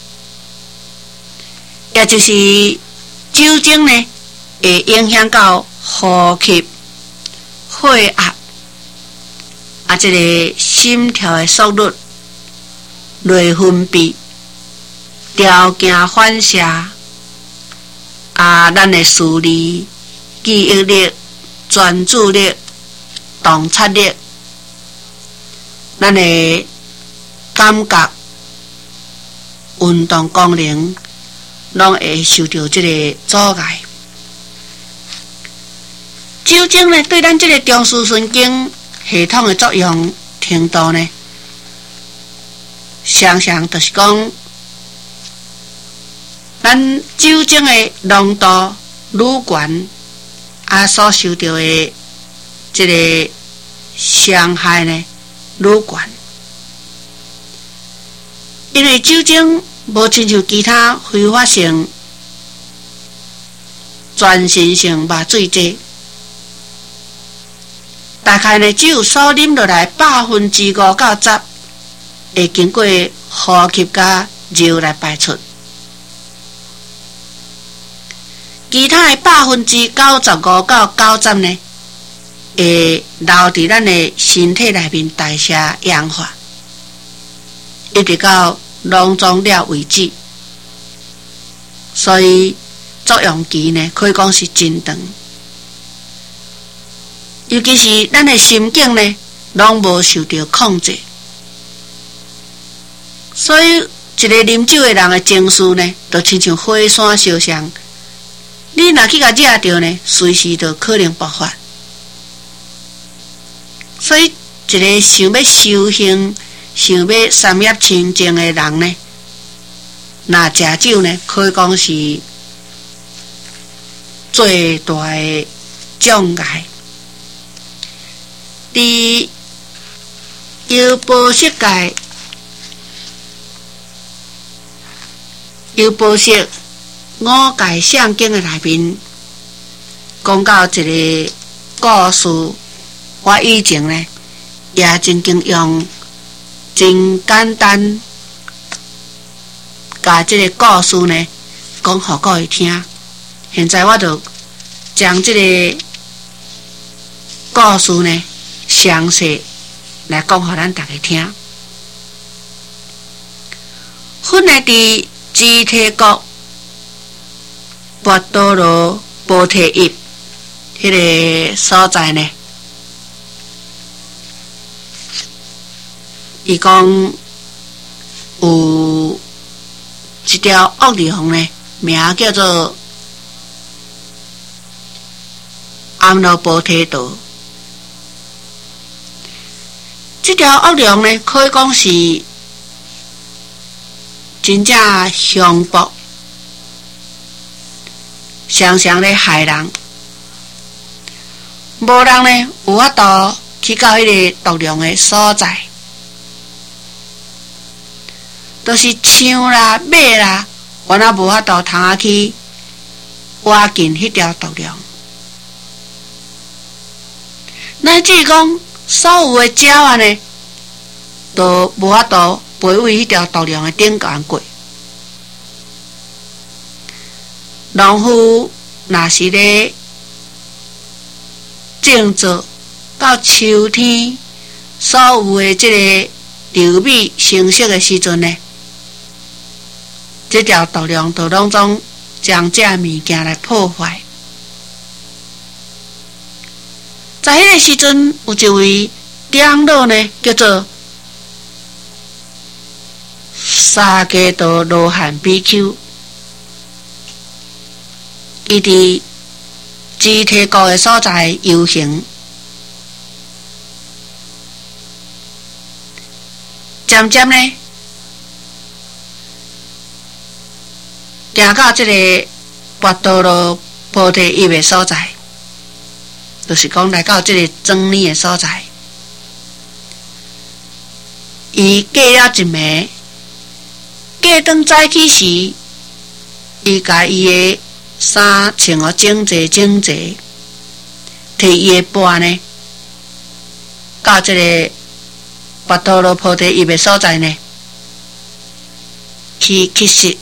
也就是酒精呢，会影响到呼吸、血压，啊，这个心跳的速率、内分泌、条件反射，啊，咱的视力、记忆力、专注力、洞察力，咱的感觉、运动功能，拢会受到这个阻碍。酒精呢，对咱这个中枢神经系统的作用程度呢， 常常就是讲，咱酒精的浓度愈悬，啊所受到的这个伤害呢愈悬。因为酒精无亲像其他挥发性、全身性麻醉剂，大概呢只有所啉落来百分之五到十会经过呼吸甲尿来排出，其他的百分之九十五到九十呢会留伫咱的身体内面代谢氧化，一直到囊中了为止。所以作用期呢可以讲是真长，尤其是咱的心境呢拢无受到控制。所以一个啉酒的人的情绪呢就亲像火山烧伤，你若去甲惹着呢随时就可能爆发。所以一个想要修行、想要三业清净的人呢，若食酒呢可以讲是最大的障碍。伫优波塞界优波塞五界相经的内面，讲到一个故事，我以前呢也曾经用真简单，甲这个故事呢讲互各位听。现在我就将这个故事呢详细来讲互咱大家听。本来伫基提国跋多罗波提伊迄个所在呢，伊讲有一条恶龙呢，名叫做安罗波提多。这条恶龙呢，可以讲是真正凶暴，常常咧害人。无人呢有法度去到迄个毒龙的所在，都是枪啦、马啦，原来无法度通啊去挖进迄条毒龙。乃至讲所有的鸟啊呢，都无法度飞位迄条毒龙的顶岸过。农夫若是咧种作到秋天，所有的这个稻米成熟的时阵呢，这条毒龙就拢总将这物件来破坏。在迄个时阵，有一位长老呢，叫做沙加多罗汉比丘，伊伫基提国的所在游行，渐渐呢，行到这个跋多罗波提伊的所在。就是讲来到这个庄园的所在，伊过了一暝，过当早起时，伊甲伊的衫穿好整齐整齐，摕伊的钵呢，到这个跋多罗波提伊的所在呢，去乞食。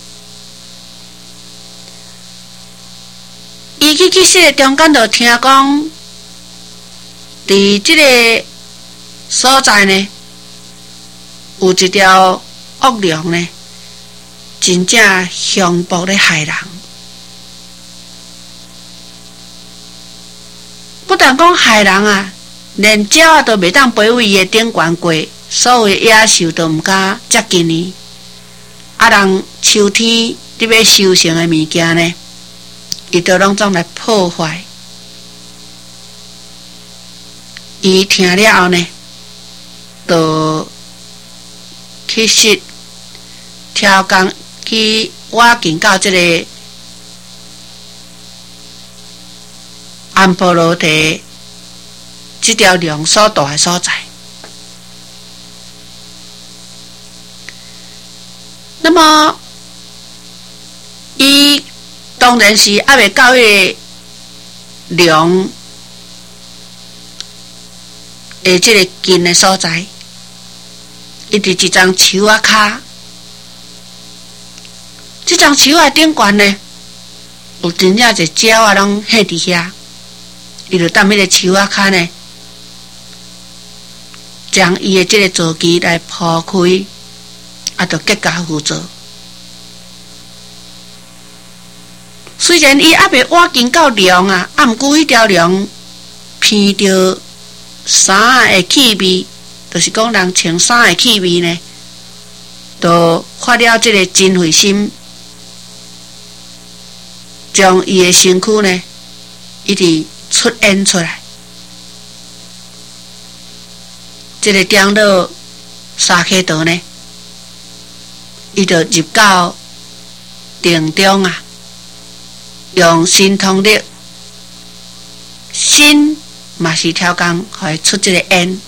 伊去去说中间就听讲，伫即个所在呢，有一条恶龙呢，真正凶暴咧害人。不但讲害人啊，连鸟啊都袂当飞位伊的顶悬过，所有的野兽都毋敢接近伊。啊，人秋天伫要收成的物件呢，伊就拢总来破坏。伊听了后呢，就去去实挑工去挖进到这个安波罗地这条龙所住的所在。那么，伊当然是还未到迄个龙的这个近的所在，伊伫一张树仔骹，这张树仔顶悬呢，有真正一鸟啊，拢瞓伫遐。伊就踮迄个树仔骹呢，将伊的这个座机来铺开，啊，就结跏趺坐。虽然伊还未挖进到龙啊，啊，毋过迄条龙闻着衫的气味，就是讲人穿衫的气味呢，就发了这个真慧心，将伊的身躯呢，一直出现出来。这个长老沙克道呢，伊就入到定中啊，用心通力，心嘛是挑工，互伊出这个烟。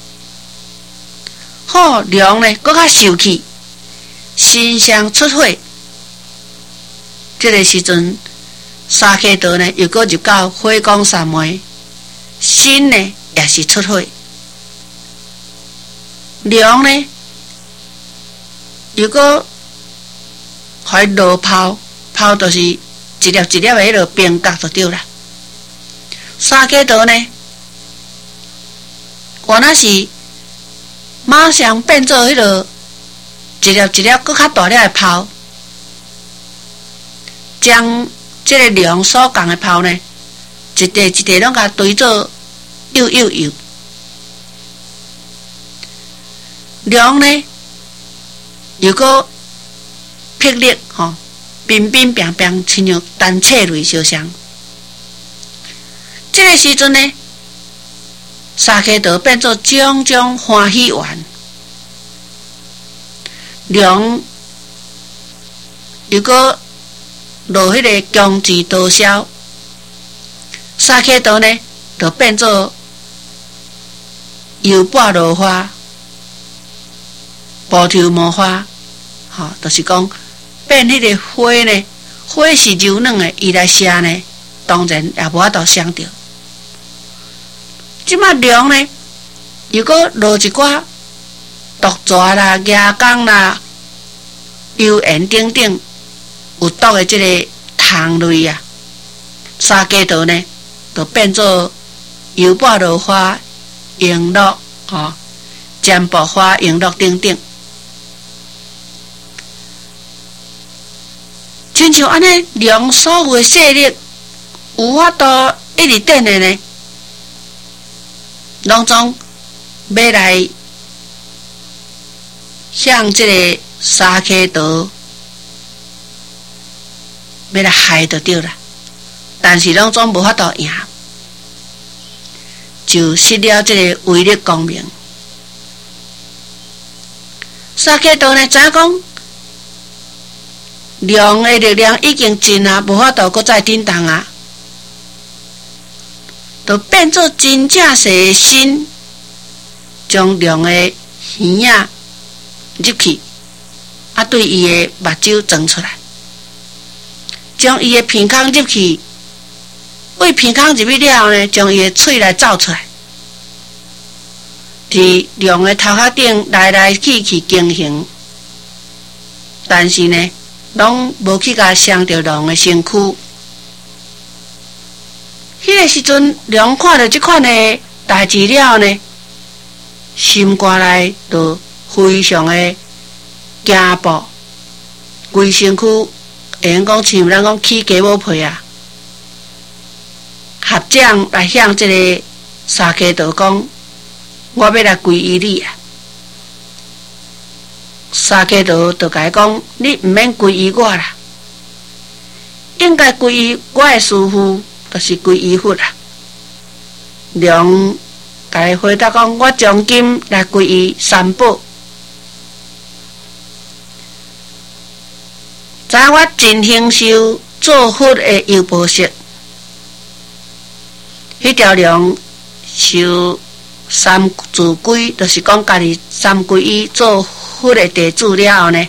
好，龙呢，搁较受气，心相出火。这个时阵。沙克道呢，又搁入到火光三昧，心呢也是出火。龙呢，又搁互伊落泡，泡就是一粒一粒的迄落冰角就对啦。沙克道呢，原来是马上变做迄落一粒一粒搁较大粒的泡，将这个龙所讲的泡呢，一块一块拢甲堆做幼幼幼。龙呢，又搁霹雳吼，冰冰冰冰，亲像单切类相像。这个时阵呢，沙克道变做种种欢喜丸，龙又搁落迄个强枝刀削，沙克道呢，就变做油柏落花、波头魔花，吼、哦，就是讲变迄个花呢，花是柔软的，伊来写呢，当然也无法度想到。即马龙呢，又搁落一寡毒蛇啦、牙工啦、油盐等等。有毒的这个糖类啊，沙克道呢，就变做油柏落花、罂粟、吼、占卜花、罂粟等等。亲像安尼，龙所有的势力有法度一直等的呢，拢总要来向这个沙克道。要来害就对啦，但是拢总无法度赢，就失了这个威力光明。沙克道呢，知影讲龙的力量已经尽啊，无法度搁再顶动啊，就变做真正实的心，将龙的耳仔入去，啊，对伊的目睭装出来。将伊的鼻孔入去，为鼻孔入去了呢，将伊的喙来走出来，伫龙的头壳顶来来去去经行，但是呢，拢无去甲伤着龙的身躯。迄个时阵，龙看到即款的代志了呢，心肝内就非常的惊怖，规身躯。会用讲像咱讲起鸡母皮啊，合掌来向这个沙克道讲，我要来皈依你啊！沙克道就甲伊讲，你毋免皈依我啦，应该皈依我的师父，就是皈依佛啦。龙甲伊回答讲，我从今来皈依三宝。 知影我真享受做佛的优婆塞，迄条龙修三自归，就是讲家己三皈依做佛的弟子了后呢，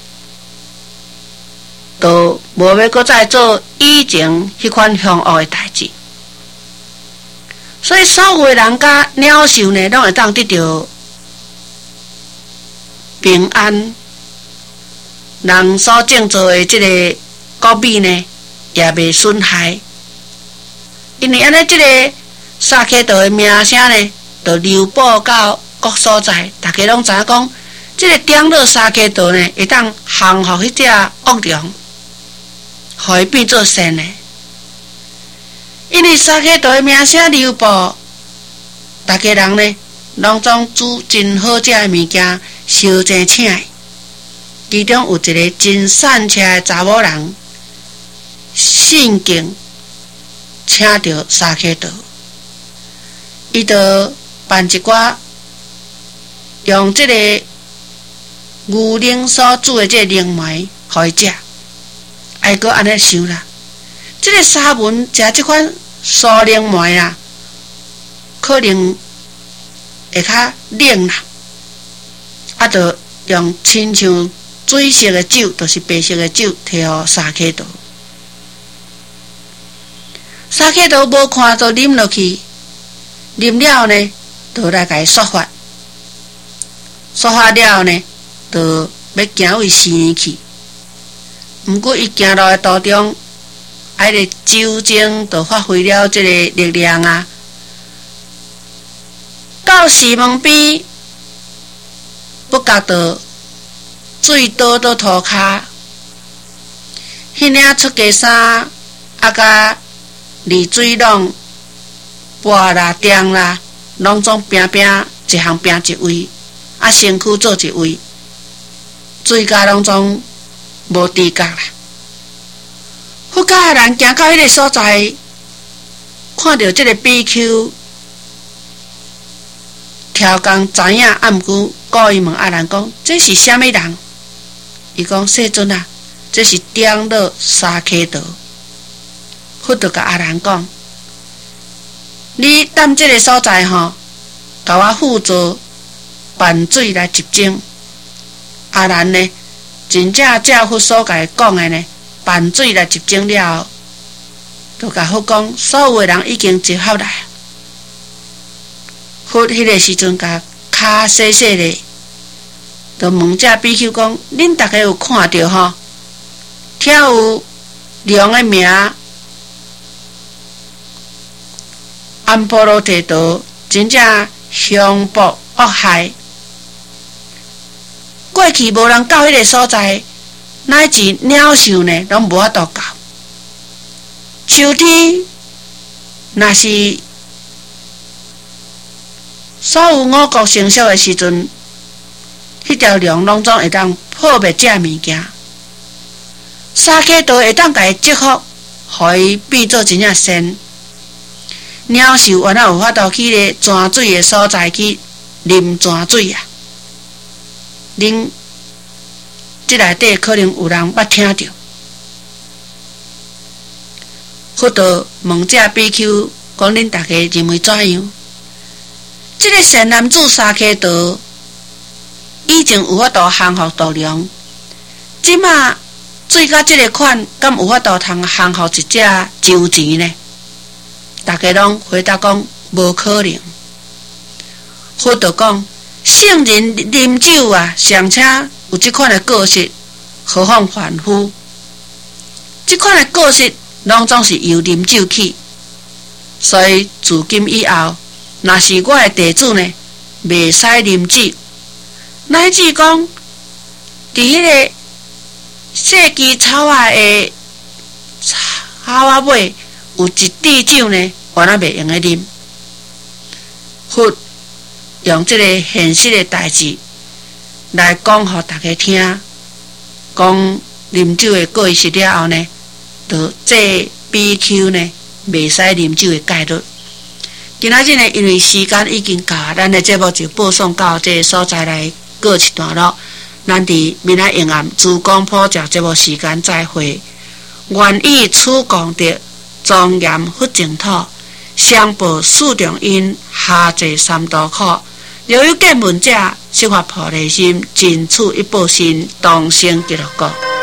都无要搁再做以前迄款凶恶的代志。所以所有的人甲鸟兽呢，拢会当得到平安。人所种造的即个国米呢，也袂损害，因为安尼即个沙溪道的名声呢，就流布到各所在，大家拢知影讲，即个点落沙溪道呢，会当降服迄只恶龙，互伊变做善的。因为沙溪道的名声流布，大家人呢，拢总煮真好食的物件，烧真请的。其中有一个真善车的查某人，信敬请到沙溪道，伊就办一寡用这个牛奶所煮的这个灵糜，互伊食。爱搁安尼想啦，这个沙文食这款酥灵糜啊，可能会较冷啦，啊，就用亲像水色的酒，就是白色的酒，摕互沙溪道。沙溪道无看就啉落去，啉了后呢，就来甲伊说法，说法了后呢，就要行为生去。毋过伊行路的途中，啊，迄个酒精就发挥了这个力量啊。到寺门边，不觉得水倒到涂骹，迄领出家衫啊，甲离水拢跋啦、掂啦，拢总平平一项平一位，啊，身躯做一位，水甲拢总无知觉啦。佛教的人行到迄个所在，看到这个比丘，超工知影，啊，毋过故意问阿兰讲：这是啥物人？伊讲：世尊啊，这是点落沙溪道。佛就甲阿兰讲：你踮这个所在吼，甲我辅助办水来集精。阿兰呢，真正照佛所甲伊讲的呢，办水来集精了后，就甲佛讲，所有的人已经集合来。佛迄个时阵甲骹细细的，就问这比丘讲：恁大家有看到吼？听有龙的名，安波罗提道真正凶暴恶害。过去无人到迄个所在，乃至鸟兽呢，拢无法度到。秋天若是所有五谷成熟的时阵，迄条龙拢总会当破灭这物件。沙溪道会当甲伊祝福，互伊变做真正善。鸟兽原来有法度去个泉水的所在去啉泉水啊！恁即内底可能有人捌听着。佛就问这比丘讲：恁大家认为怎样？这个善男子沙溪道以前有法度降服度量，即马水甲这个款，敢有法度通降服一只周钱呢？大家拢回答讲无可能。佛就讲：圣人啉酒啊，尚且有即款的个性，何况凡夫？即款的个性，拢总是由啉酒起。所以自今以后，若是我的弟子呢，袂使啉酒，乃至讲伫迄个细枝草啊的草啊尾有一滴酒呢，我那袂用个啉。佛用这个现实的代志来讲互大家听，讲啉酒的过失了后呢，就这比丘呢袂使啉酒的戒律。今仔日呢，因为时间已经到，咱的节目就播送到这个所在来告一段落。 咱伫明仔永暗珠光普照节目时间再会。愿以此功德，庄严佛净土，上报四重因，下济三途苦。若有见闻者，悉发菩提心，尽此一报身，当生极乐国。